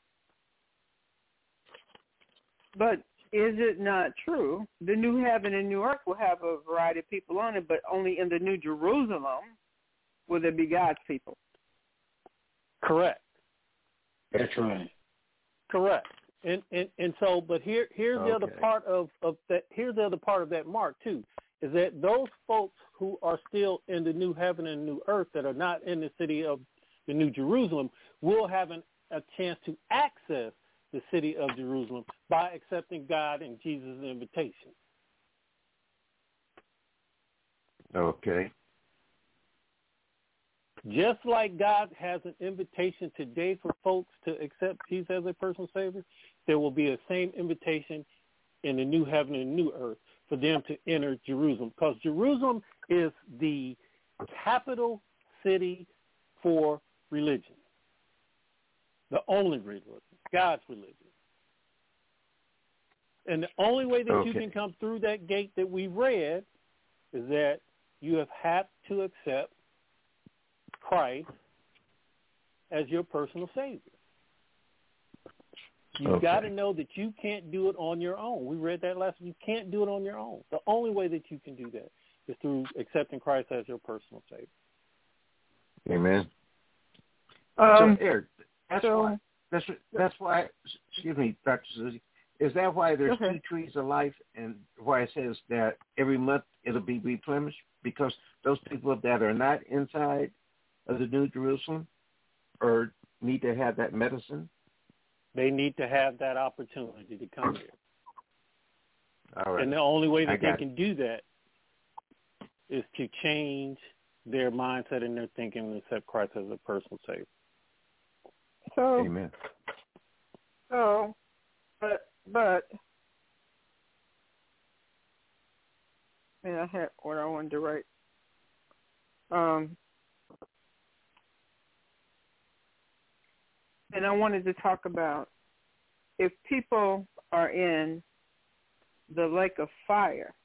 But is it not true? The new heaven and new earth will have a variety of people on it, but only in the new Jerusalem will there be God's people. Correct. That's right. Correct. And, and and so, but here here's the other Okay. part of, of that. Here's the other part of that mark too, is that those folks who are still in the new heaven and new earth that are not in the city of the New Jerusalem will have an, a chance to access the city of Jerusalem by accepting God and Jesus' invitation. Okay. Just like God has an invitation today for folks to accept Jesus as their personal Savior, there will be a same invitation in the new heaven and new earth for them to enter Jerusalem. Because Jerusalem is the capital city for religion, the only religion, God's religion. And the only way that Okay. you can come through that gate that we read is that you have had to accept Christ as your personal Savior. You've Okay. got to know that you can't do it on your own. We read that last week. You can't do it on your own. The only way that you can do that is through accepting Christ as your personal Savior. Amen. Um, so, Eric, that's so- why. That's that's why. Excuse me, Doctor Susie. Is that why there's Okay. two trees of life, and why it says that every month it'll be replenished? Because those people that are not inside of the New Jerusalem, or need to have that medicine. They need to have that opportunity to come here. All right. And the only way I that they got can do that is to change their mindset and their thinking and accept Christ as a personal Savior. So, Amen. so, but, but, man, I had what I wanted to write. Um, and I wanted to talk about if people are in the lake of fire,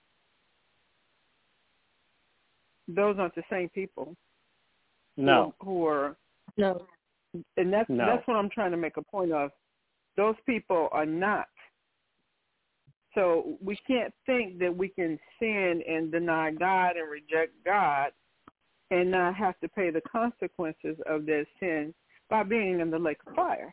those aren't the same people. No. Who, who are No. and that's No. that's what I'm trying to make a point of. Those people are not. So we can't think that we can sin and deny God and reject God and not have to pay the consequences of their sin by being in the lake of fire.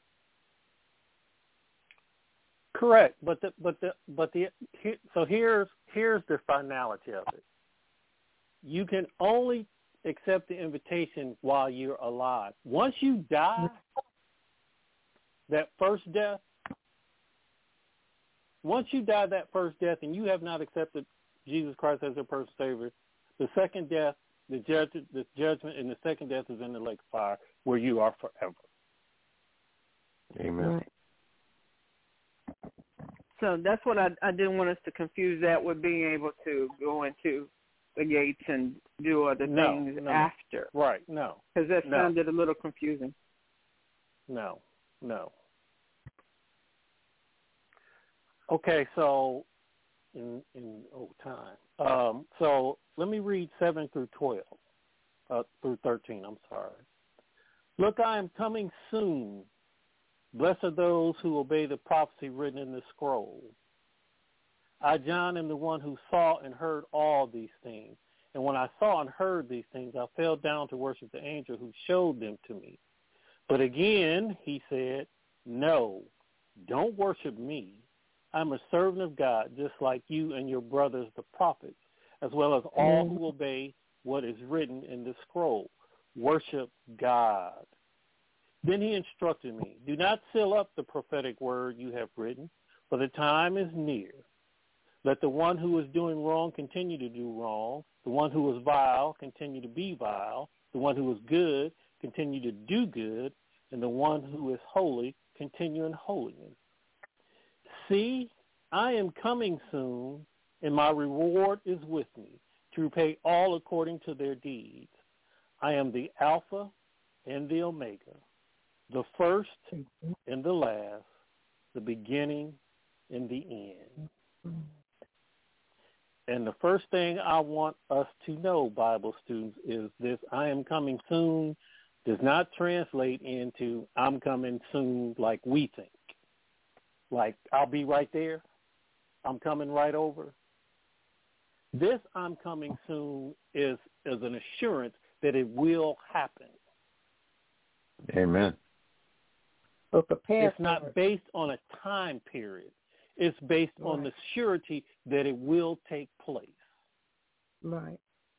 Correct, but the but the but the here, so here's here's the finality of it. You can only accept the invitation while you're alive. Once you die, that first death. Once you die that first death, and you have not accepted Jesus Christ as your personal Savior, the second death, the judge, the judgment, and the second death is in the lake of fire, where you are forever. Amen. Right. So that's what I, I didn't want us to confuse that with being able to go into the gates and do other no, things no, after. Right, no. Because that no. sounded a little confusing. No, no. Okay, so in in oh time. Um, so let me read seven through twelve, uh, through thirteen. I'm sorry. Look, I am coming soon. Blessed are those who obey the prophecy written in the scroll. I, John, am the one who saw and heard all these things. And when I saw and heard these things, I fell down to worship the angel who showed them to me. But again, he said, no, don't worship me. I'm a servant of God, just like you and your brothers, the prophets, as well as all who obey what is written in the scroll. Worship God. Then he instructed me, do not seal up the prophetic word you have written, for the time is near. Let the one who is doing wrong continue to do wrong. The one who is vile continue to be vile. The one who is good continue to do good. And the one who is holy continue in holiness. See, I am coming soon, and my reward is with me, to repay all according to their deeds. I am the Alpha and the Omega, the first and the last, the beginning and the end. And the first thing I want us to know, Bible students, is this: I am coming soon does not translate into I'm coming soon like we think. Like, I'll be right there. I'm coming right over. This I'm coming soon is, is an assurance that it will happen. Amen. So prepare it's not it. based on a time period. It's based right. on the surety that it will take place. Right.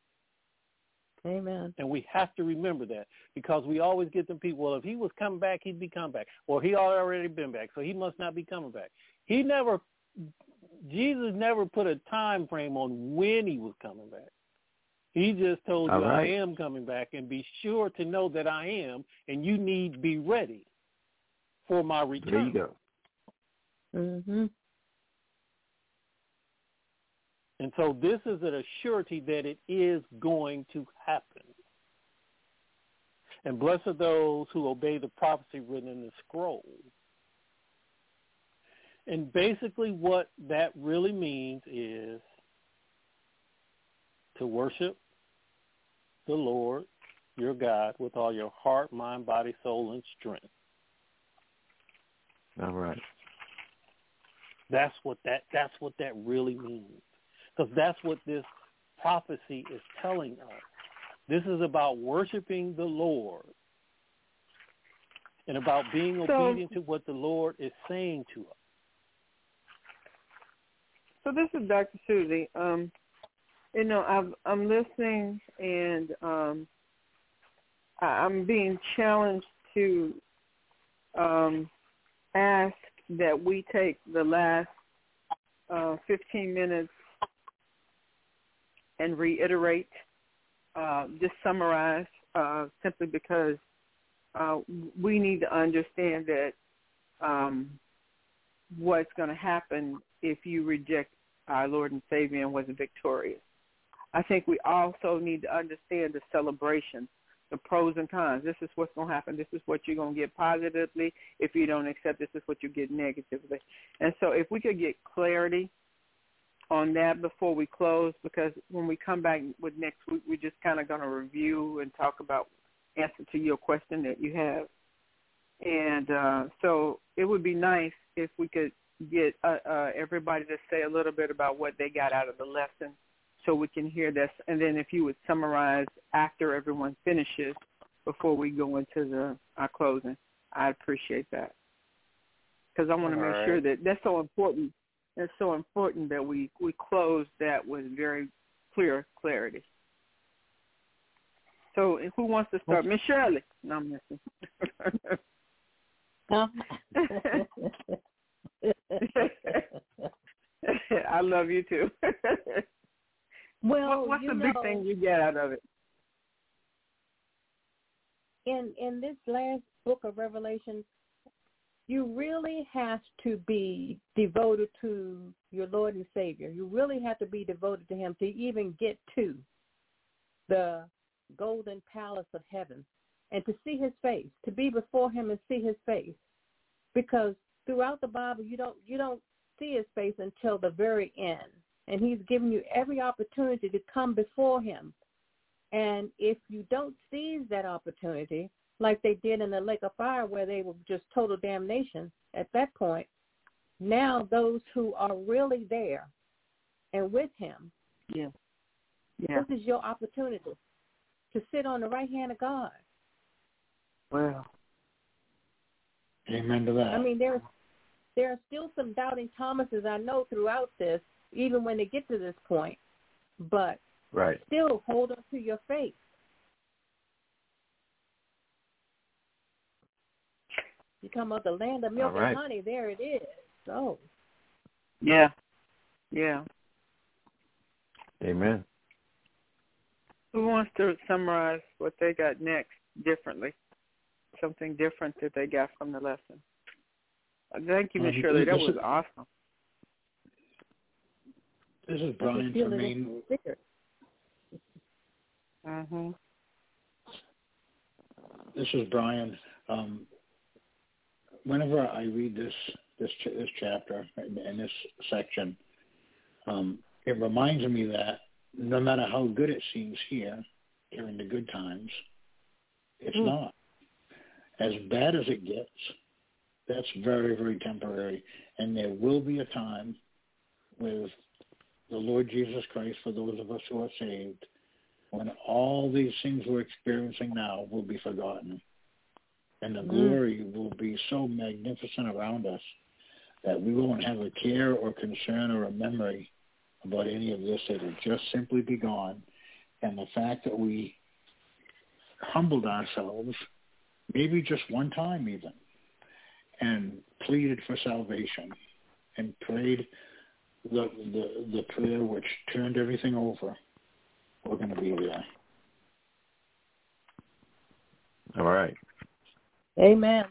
Amen. And we have to remember that, because we always get them people, well, if he was coming back, he'd be coming back. Or he already been back, so he must not be coming back. He never, Jesus never put a time frame on when he was coming back. He just told All you, right. I am coming back, and be sure to know that I am, and you need to be ready for my return. There you go. Mm-hmm. And so this is an assurity that it is going to happen. And blessed are those who obey the prophecy written in the scroll. And basically what that really means is to worship the Lord, your God, with all your heart, mind, body, soul, and strength. All right. That's what that that's what that really means. Because that's what this prophecy is telling us. This is about worshiping the Lord and about being so, obedient to what the Lord is saying to us. So this is Doctor Susie. Um, you know, I've, I'm listening, and um, I, I'm being challenged to um, ask that we take the last uh, fifteen minutes and reiterate, uh, just summarize, uh, simply because uh, we need to understand that um, what's going to happen if you reject our Lord and Savior and wasn't victorious. I think we also need to understand the celebration, the pros and cons. This is what's going to happen. This is what you're going to get positively. If you don't accept, this is what you get negatively. And so if we could get clarity on that before we close, because when we come back with next week, we're just kind of going to review and talk about answer to your question that you have. And uh, so it would be nice if we could get uh, uh, everybody to say a little bit about what they got out of the lesson so we can hear this. And then if you would summarize after everyone finishes before we go into the our closing, I'd appreciate that. Because I want to make right. sure that that's so important. It's so important that we, we close that with very clear clarity. So who wants to start? Miss Shirley. No, I'm missing. I love you too. Well, what, what's you the know, big thing you get out of it? In in this last book of Revelation, you really have to be devoted to your Lord and Savior. You really have to be devoted to him to even get to the golden palace of heaven and to see his face, to be before him and see his face. Because throughout the Bible, you don't you don't see his face until the very end. And he's giving you every opportunity to come before him. And if you don't seize that opportunity, like they did in the lake of fire where they were just total damnation at that point, now those who are really there and with him, yeah. Yeah. this is your opportunity to sit on the right hand of God. Wow. Amen to that. I mean, there, there are still some doubting Thomases I know throughout this, even when they get to this point, but right. still hold on to your faith. You come about the land of milk right. and honey, there it is. So. Yeah. Yeah. Amen. Who wants to summarize what they got next differently? Something different that they got from the lesson. Thank you, Miz Um, Shirley. That this was is, awesome. This is Brian from Maine. Mm-hmm. This is Brian. Um, whenever I read this this ch- this chapter in, in this section, um, it reminds me that no matter how good it seems here during the good times, it's mm. not. As bad as it gets, that's very, very temporary. And there will be a time with the Lord Jesus Christ, for those of us who are saved, when all these things we're experiencing now will be forgotten. And the mm. glory will be so magnificent around us that we won't have a care or concern or a memory about any of this. It will just simply be gone. And the fact that we humbled ourselves, maybe just one time even, and pleaded for salvation and prayed the, the, the prayer which turned everything over, we're going to be there. All right. Amen.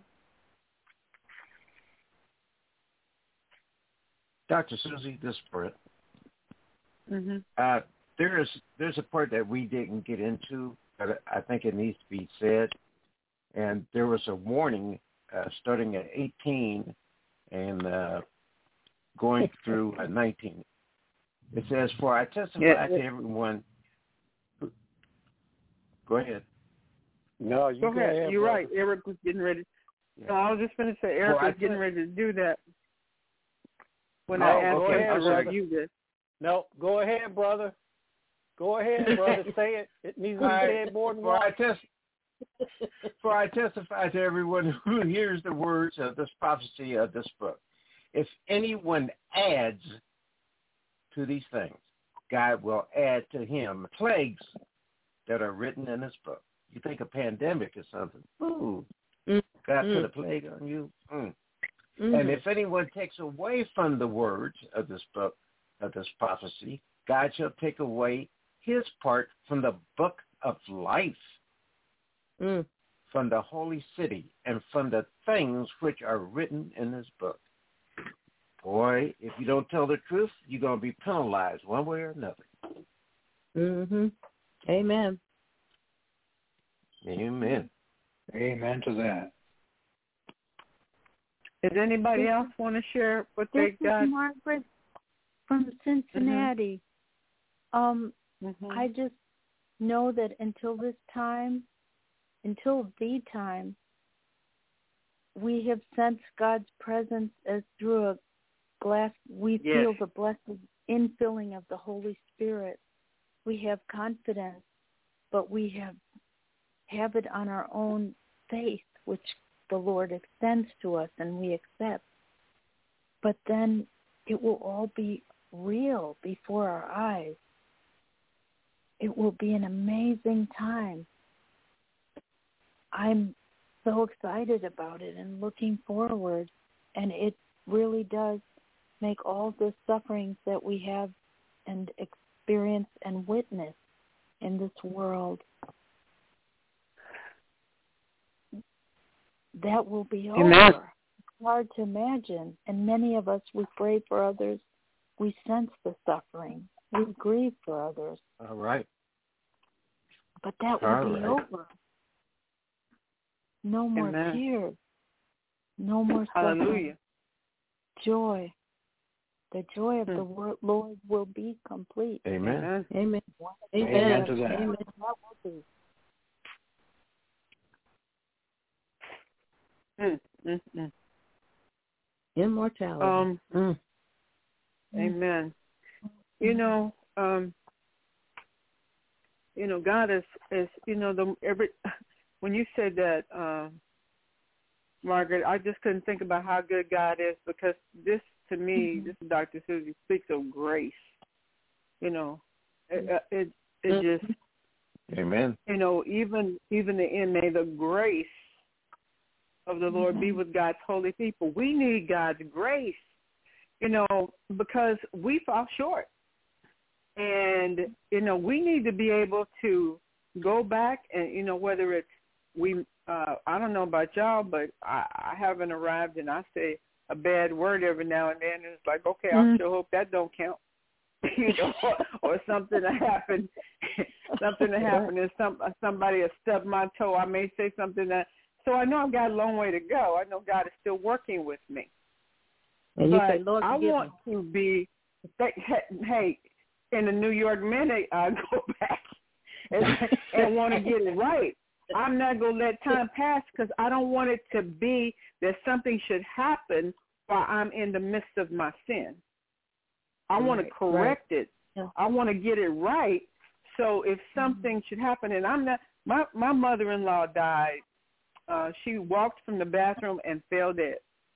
Doctor Susie, this is Brett. Mm-hmm. Uh, there is there's a part that we didn't get into, but I think it needs to be said. And there was a warning uh, starting at eighteen and uh, going through uh, nineteen. It says, "For I testify yeah, to everyone." Who... Go ahead. No, you go, go ahead. ahead. You're brother. right. Eric was getting ready. Yeah. No, I was just going to say Eric well, was getting ready to do that when oh, I asked okay. him to brother. review this. No, go ahead, brother. Go ahead, brother. Say it. It needs to be said more than for once. I test, For I testify to everyone who hears the words of this prophecy of this book. If anyone adds to these things, God will add to him plagues that are written in this book. You think a pandemic is something. Ooh, mm. God mm. put a plague on you. Mm. Mm-hmm. And if anyone takes away from the words of this book, of this prophecy, God shall take away his part from the book of life, mm. from the holy city, and from the things which are written in this book. Boy, if you don't tell the truth, you're going to be penalized one way or another. Mm-hmm. Amen. Amen. Amen to that. Does anybody else want to share what this they got? This is Margaret from Cincinnati. Mm-hmm. Um, mm-hmm. I just know that until this time, until the time, we have sensed God's presence as through a glass. We yes. feel the blessed infilling of the Holy Spirit. We have confidence, but we have have it on our own faith, which the Lord extends to us and we accept. But then it will all be real before our eyes. It will be an amazing time. I'm so excited about it and looking forward, and it really does make all the sufferings that we have and experience and witness in this world, that will be Amen. over. hard to imagine. And many of us, we pray for others. We sense the suffering. We grieve for others. All right. But that will All be right. over. No more Amen. tears. No more suffering. Hallelujah. Joy. The joy of Hmm. the wor- Lord will be complete. Amen. Amen. Amen. Amen to that. Amen. That will be. Mm, mm, mm. Immortality. Um, Mm. Amen. You know, um, you know, God is, is you know, the every when you said that, um, Margaret, I just couldn't think about how good God is, because this, to me, mm-hmm. this is Doctor Susie, speaks of grace. You know, it it, it just, Amen. you know, even even the end, may the grace of the Lord mm-hmm. be with God's holy people. We need God's grace, you know, because we fall short. And, you know, we need to be able to go back and, you know, whether it's we, uh, I don't know about y'all, but I, I haven't arrived, and I say a bad word every now and then, and it's like, okay, Mm-hmm. I sure hope that don't count. you know, or, or something that happened, something that happened, and some somebody has stubbed my toe. I may say something that, so I know I've got a long way to go. I know God is still working with me. And but you say, Lord, I forgive want me. to be, hey, in the New York Minute, I go back and, and want to get it right. I'm not going to let time pass, because I don't want it to be that something should happen while I'm in the midst of my sin. I right, want to correct right. it. Yeah. I want to get it right. So if something mm-hmm. should happen, and I'm not, my, my mother-in-law died. Uh, she walked from the bathroom and fell dead.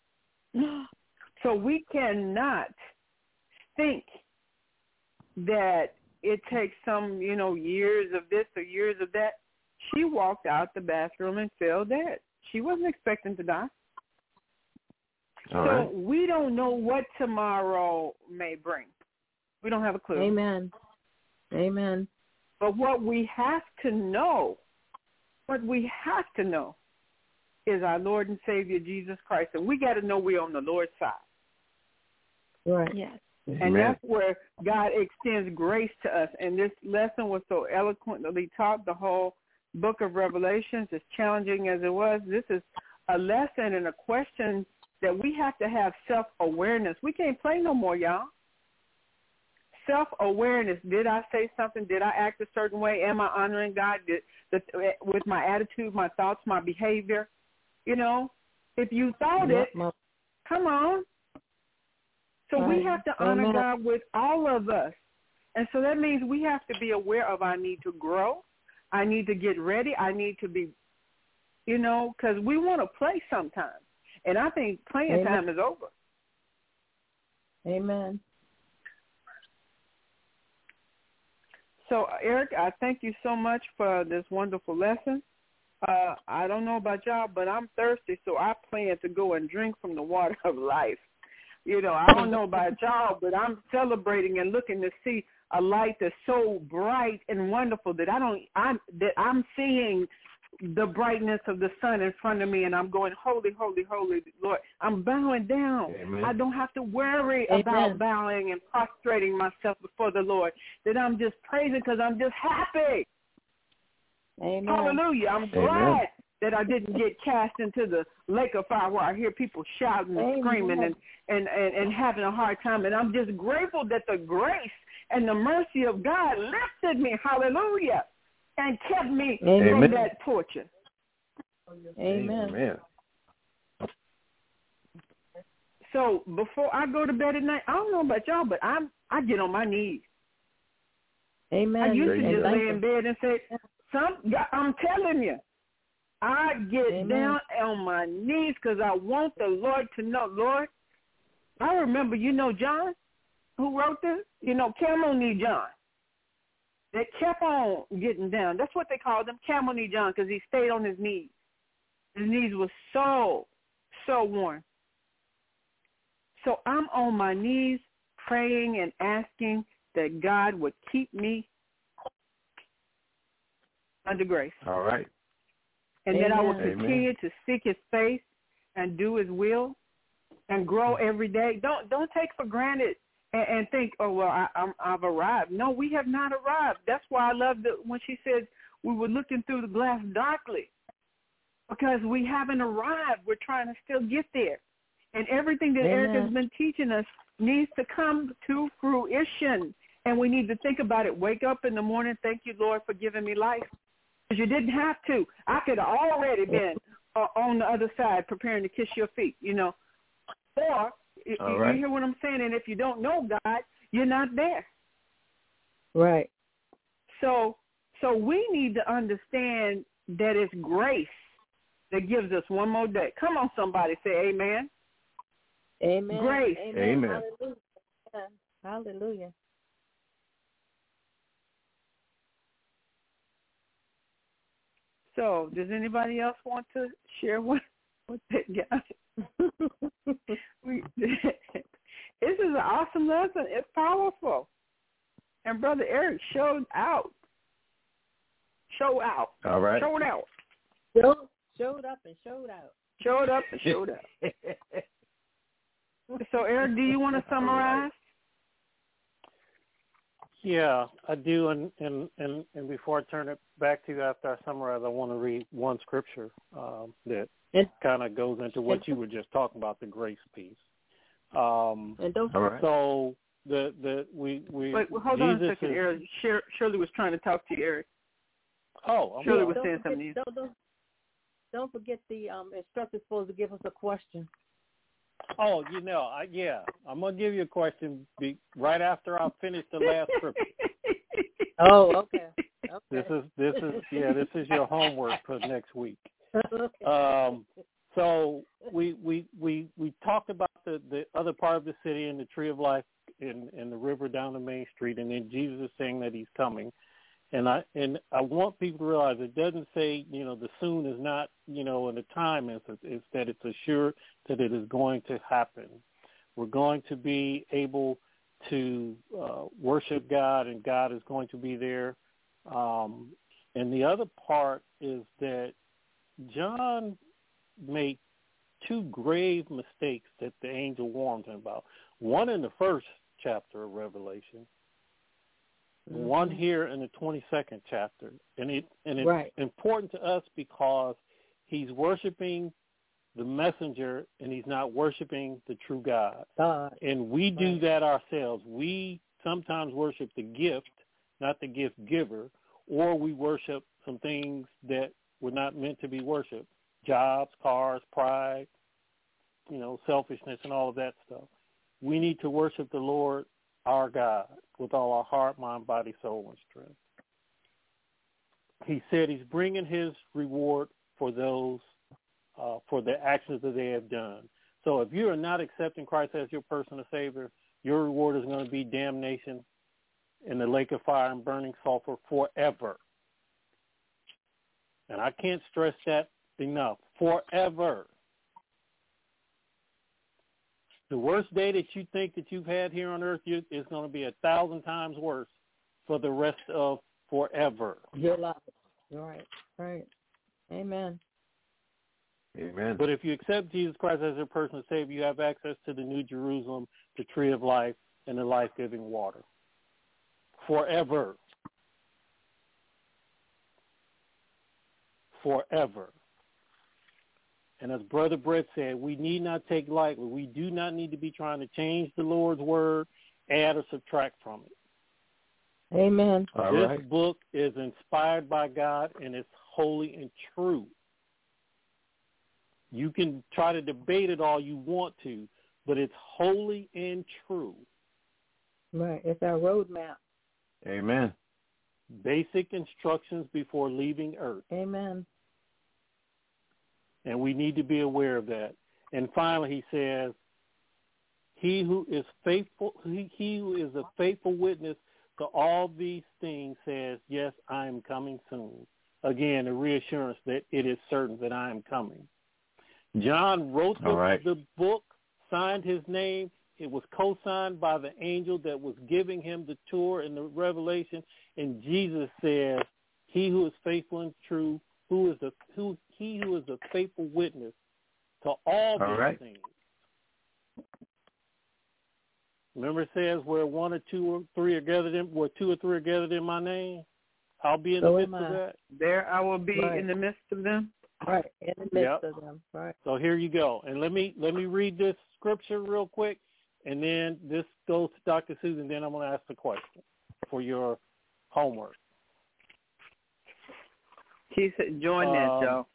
So we cannot think that it takes some, you know, years of this or years of that. She walked out the bathroom and fell dead. She wasn't expecting to die. All so right. we don't know what tomorrow may bring. We don't have a clue. Amen. Amen. But what we have to know, what we have to know is our Lord and Savior, Jesus Christ. And we got to know we're on the Lord's side. Right. Yes. And Amen. that's where God extends grace to us. And this lesson was so eloquently taught. The whole book of Revelations, as challenging as it was, this is a lesson and a question that we have to have self-awareness. We can't play no more, y'all. Self-awareness. Did I say something? Did I act a certain way? Am I honoring God? Did, the, with my attitude, my thoughts, my behavior? You know, if you thought it, come on. So right. we have to honor Amen. God with all of us. And so that means we have to be aware of our need to grow. I need to get ready. I need to be, you know, because we want to play sometimes. And I think playing Amen. time is over. Amen. So, Eric, I thank you so much for this wonderful lesson. Uh, I don't know about y'all, but I'm thirsty, so I plan to go and drink from the water of life. You know, I don't know about y'all, but I'm celebrating and looking to see a light that's so bright and wonderful that I don't, I'm that I'm seeing the brightness of the sun in front of me, and I'm going, holy, holy, holy, Lord. I'm bowing down. Amen. I don't have to worry Amen. about bowing and prostrating myself before the Lord. That I'm just praising because I'm just happy. Amen. Hallelujah. I'm Amen. glad that I didn't get cast into the lake of fire where I hear people shouting and Amen. screaming and, and, and, and having a hard time. And I'm just grateful that the grace and the mercy of God lifted me, hallelujah, and kept me Amen. from that torture. Amen. Amen. So before I go to bed at night, I don't know about y'all, but I'm I get on my knees. Amen. I used to Amen. just lay in bed and say, "Some." I'm telling you, I get Amen. down on my knees because I want the Lord to know. Lord, I remember, you know, John, who wrote this. You know, Camel Knee John. They kept on getting down. That's what they called him, Camel Knee John, because he stayed on his knees. His knees were so, so worn. So I'm on my knees praying and asking that God would keep me under grace. All right. And Amen. that I will Amen. continue to seek his face and do his will and grow every day. Don't don't take for granted and, and think, oh, well, I, I'm, I've arrived. No, we have not arrived. That's why I love the, when she said we were looking through the glass darkly, because we haven't arrived. We're trying to still get there. And everything that Amen. Eric has been teaching us needs to come to fruition. And we need to think about it. Wake up in the morning, thank you, Lord, for giving me life. Because you didn't have to. I could have already been uh, on the other side preparing to kiss your feet, you know. Or, you, right. you hear what I'm saying? And if you don't know God, you're not there. Right. So, so we need to understand that it's grace that gives us one more day. Come on, somebody, say amen. Amen. Grace. Amen. Amen. Hallelujah. Hallelujah. So, does anybody else want to share what, what they got? we, this is an awesome lesson. It's powerful. And Brother Eric showed out. Show out. All right. Showed out. Showed, showed up and showed out. Showed up and showed out. So, Eric, do you want to summarize? Yeah, I do. And, and, and, and before I turn it back to you after I summarize, I want to read one scripture um, that kind of goes into what you were just talking about, the grace piece. Um, and don't, All right. So the the we we Wait, well, hold Jesus on a second, is, Eric. Shir- Shirley was trying to talk to you, Eric. Oh, I'm Shirley sorry. was saying forget, something to you. Don't, don't, don't forget the um, instructor's supposed to give us a question. Oh, you know, I, yeah, I'm gonna give you a question be, right after I finish the last scripture. Oh, okay. okay. This is this is yeah, this is your homework for next week. Okay. Um, so we we we we talked about the, the other part of the city and the tree of life and, and the river down the main street, and then Jesus is saying that he's coming. And I and I want people to realize it doesn't say, you know, the soon is not, you know, in the time. It's, it's that it's assured that it is going to happen. We're going to be able to uh, worship God, and God is going to be there. Um, and the other part is that John made two grave mistakes that the angel warned him about. One in the first chapter of Revelation, mm-hmm. one here in the twenty-second chapter. And it and it's right. important to us because he's worshiping the messenger and he's not worshiping the true God. God. And we do right. that ourselves. We sometimes worship the gift, not the gift giver, or we worship some things that were not meant to be worshipped. Jobs, cars, pride, you know, selfishness and all of that stuff. We need to worship the Lord, our God, with all our heart, mind, body, soul, and strength. He said he's bringing his reward for those, uh, for the actions that they have done. So if you are not accepting Christ as your personal Savior, your reward is going to be damnation in the lake of fire and burning sulfur forever. And I can't stress that enough. Forever. The worst day that you think that you've had here on earth is going to be a thousand times worse for the rest of forever. Your life. Right. Right. Amen. Amen. But if you accept Jesus Christ as your personal Savior, you have access to the New Jerusalem, the tree of life, and the life-giving water. Forever. Forever. And as Brother Brett said, we need not take lightly. We do not need to be trying to change the Lord's word, add or subtract from it. Amen. All this right. book is inspired by God, and it's holy and true. You can try to debate it all you want to, but it's holy and true. Right. It's our roadmap. Amen. Basic instructions before leaving earth. Amen. And we need to be aware of that. And finally, he says, he who is faithful, he, he who is a faithful witness to all these things says, yes, I am coming soon. Again, a reassurance that it is certain that I am coming. John wrote the, right. the book, signed his name. It was co-signed by the angel that was giving him the tour in the Revelation. And Jesus says, he who is faithful and true, who is a who he who is a faithful witness to all, all these right. things Remember it says where one or two or three are gathered in, where two or three are gathered in my name, I'll be in So the am midst of I. that. There I will be Right. in the midst of them. Right, in the midst Yep. of them. Right. So here you go. And let me let me read this scripture real quick, and then this goes to Doctor Susan, then I'm going to ask the question for your homework. She said, join that, Um, y'all.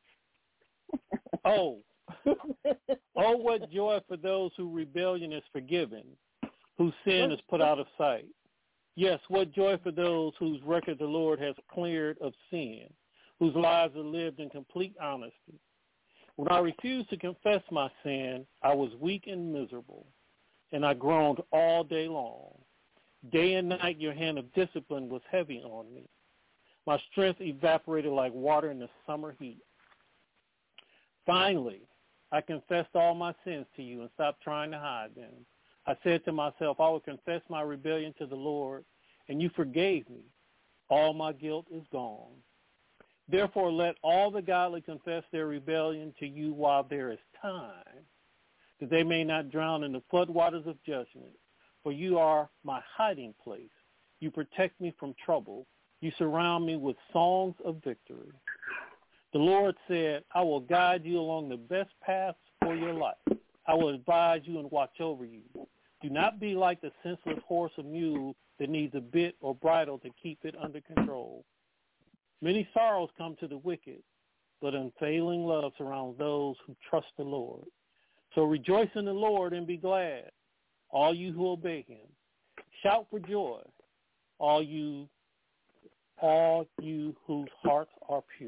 Oh, oh, what joy for those whose rebellion is forgiven, whose sin is put out of sight. Yes, what joy for those whose record the Lord has cleared of sin, whose lives are lived in complete honesty. When I refused to confess my sin, I was weak and miserable, and I groaned all day long. Day and night your hand of discipline was heavy on me. My strength evaporated like water in the summer heat. Finally, I confessed all my sins to you and stopped trying to hide them. I said to myself, I will confess my rebellion to the Lord, and you forgave me. All my guilt is gone. Therefore, let all the godly confess their rebellion to you while there is time, that they may not drown in the floodwaters of judgment. For you are my hiding place. You protect me from trouble. You surround me with songs of victory. The Lord said, I will guide you along the best paths for your life. I will advise you and watch over you. Do not be like the senseless horse or mule that needs a bit or bridle to keep it under control. Many sorrows come to the wicked, but unfailing love surrounds those who trust the Lord. So rejoice in the Lord and be glad, all you who obey him. Shout for joy, all you, all you whose hearts are pure.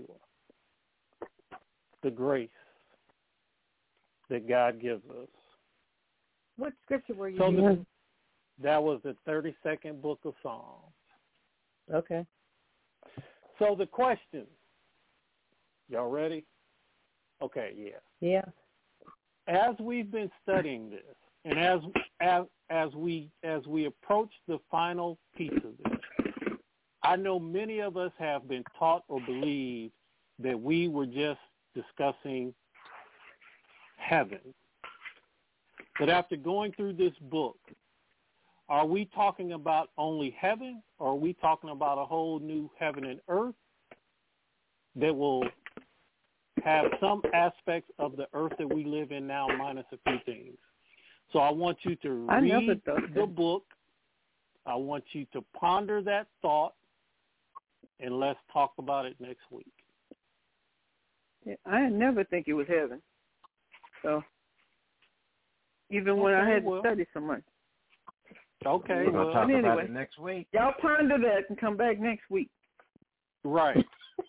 The grace that God gives us. What scripture were you so reading? The, that was the thirty-second book of Psalms. Okay. So the question, y'all ready? Okay, yeah. Yeah. As we've been studying this, and as as as we as we approach the final piece of this, I know many of us have been taught or believed that we were just discussing heaven. But after going through this book, are we talking about only heaven, or are we talking about a whole new heaven and earth that will have some aspects of the earth that we live in now minus a few things? So I want you to I never read thought the that. book. I want you to ponder that thought, and let's talk about it next week. Yeah, I never think it was heaven. So even when I Okay, had well. to study so much. Okay, We're going well, to talk anyway. about it next week. Y'all ponder that and come back next week. right.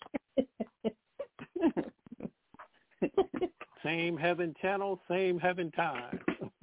Same heaven channel, same heaven time.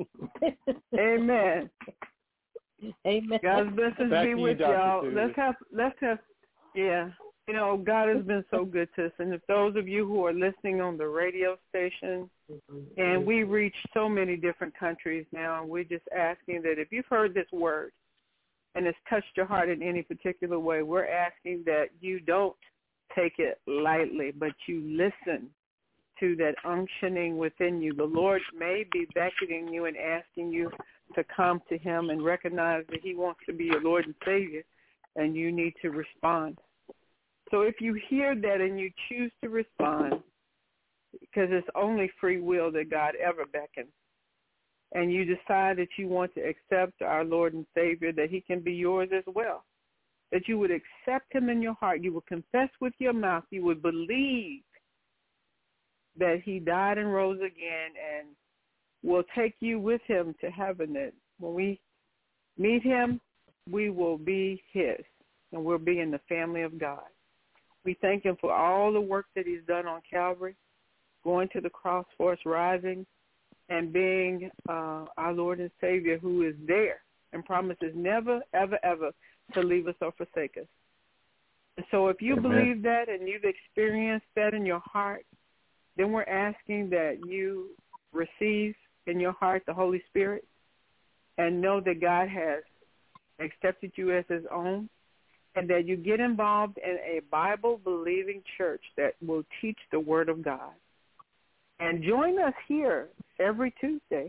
Amen. Amen. God's blessings Back be to you, with Doctor y'all. Susan. Let's have, let's have, yeah. You know, God has been so good to us. And if those of you who are listening on the radio station, and we reach so many different countries now, and we're just asking that if you've heard this word and it's touched your heart in any particular way, we're asking that you don't take it lightly, but you listen to that unctioning within you. The Lord may be beckoning you and asking you to come to him and recognize that he wants to be your Lord and Savior, and you need to respond. So if you hear that and you choose to respond, because it's only free will that God ever beckons, and you decide that you want to accept our Lord and Savior, that he can be yours as well, that you would accept him in your heart, you would confess with your mouth, you would believe that he died and rose again and will take you with him to heaven, that when we meet him, we will be his, and we'll be in the family of God. We thank him for all the work that he's done on Calvary, going to the cross for us, rising, and being uh, our Lord and Savior, who is there and promises never, ever, ever to leave us or forsake us. And so if you Amen. believe that and you've experienced that in your heart, then we're asking that you receive in your heart the Holy Spirit and know that God has accepted you as his own, and that you get involved in a Bible-believing church that will teach the Word of God. And join us here every Tuesday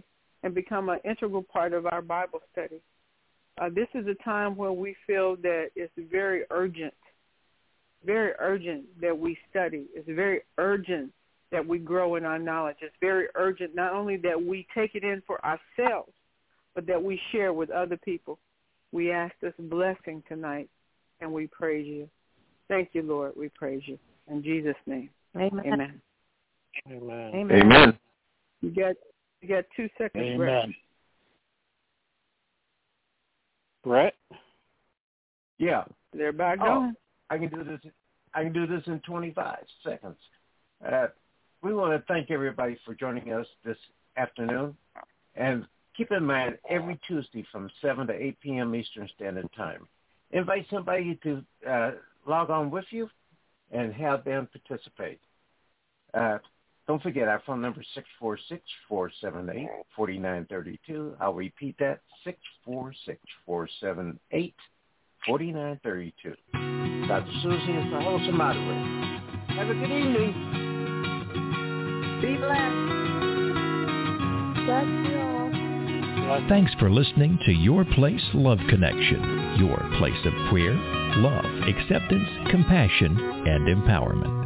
and become an integral part of our Bible study. Uh, this is a time where we feel that it's very urgent, very urgent that we study. It's very urgent that we grow in our knowledge. It's very urgent not only that we take it in for ourselves, but that we share with other people. We ask this blessing tonight, and we praise you. Thank you, Lord. We praise you. In Jesus' name. Amen. Amen. Amen. Amen. Amen. You got you got two seconds. Amen. Brett. Brett? Yeah. They're about Oh, gone. I can do this. I can do this in twenty-five seconds. Uh, we want to thank everybody for joining us this afternoon, and keep in mind every Tuesday from seven to eight p.m. Eastern Standard Time. Invite somebody to uh, log on with you and have them participate. Uh, don't forget our phone number is six four six, four seven eight, four nine three two. I'll repeat that, six four six, four seven eight, four nine three two. Doctor Susie is the host and moderator. Have a good evening. Be blessed. Bless you all. Thanks for listening to Your Place Love Connection, your place of prayer, love, acceptance, compassion, and empowerment.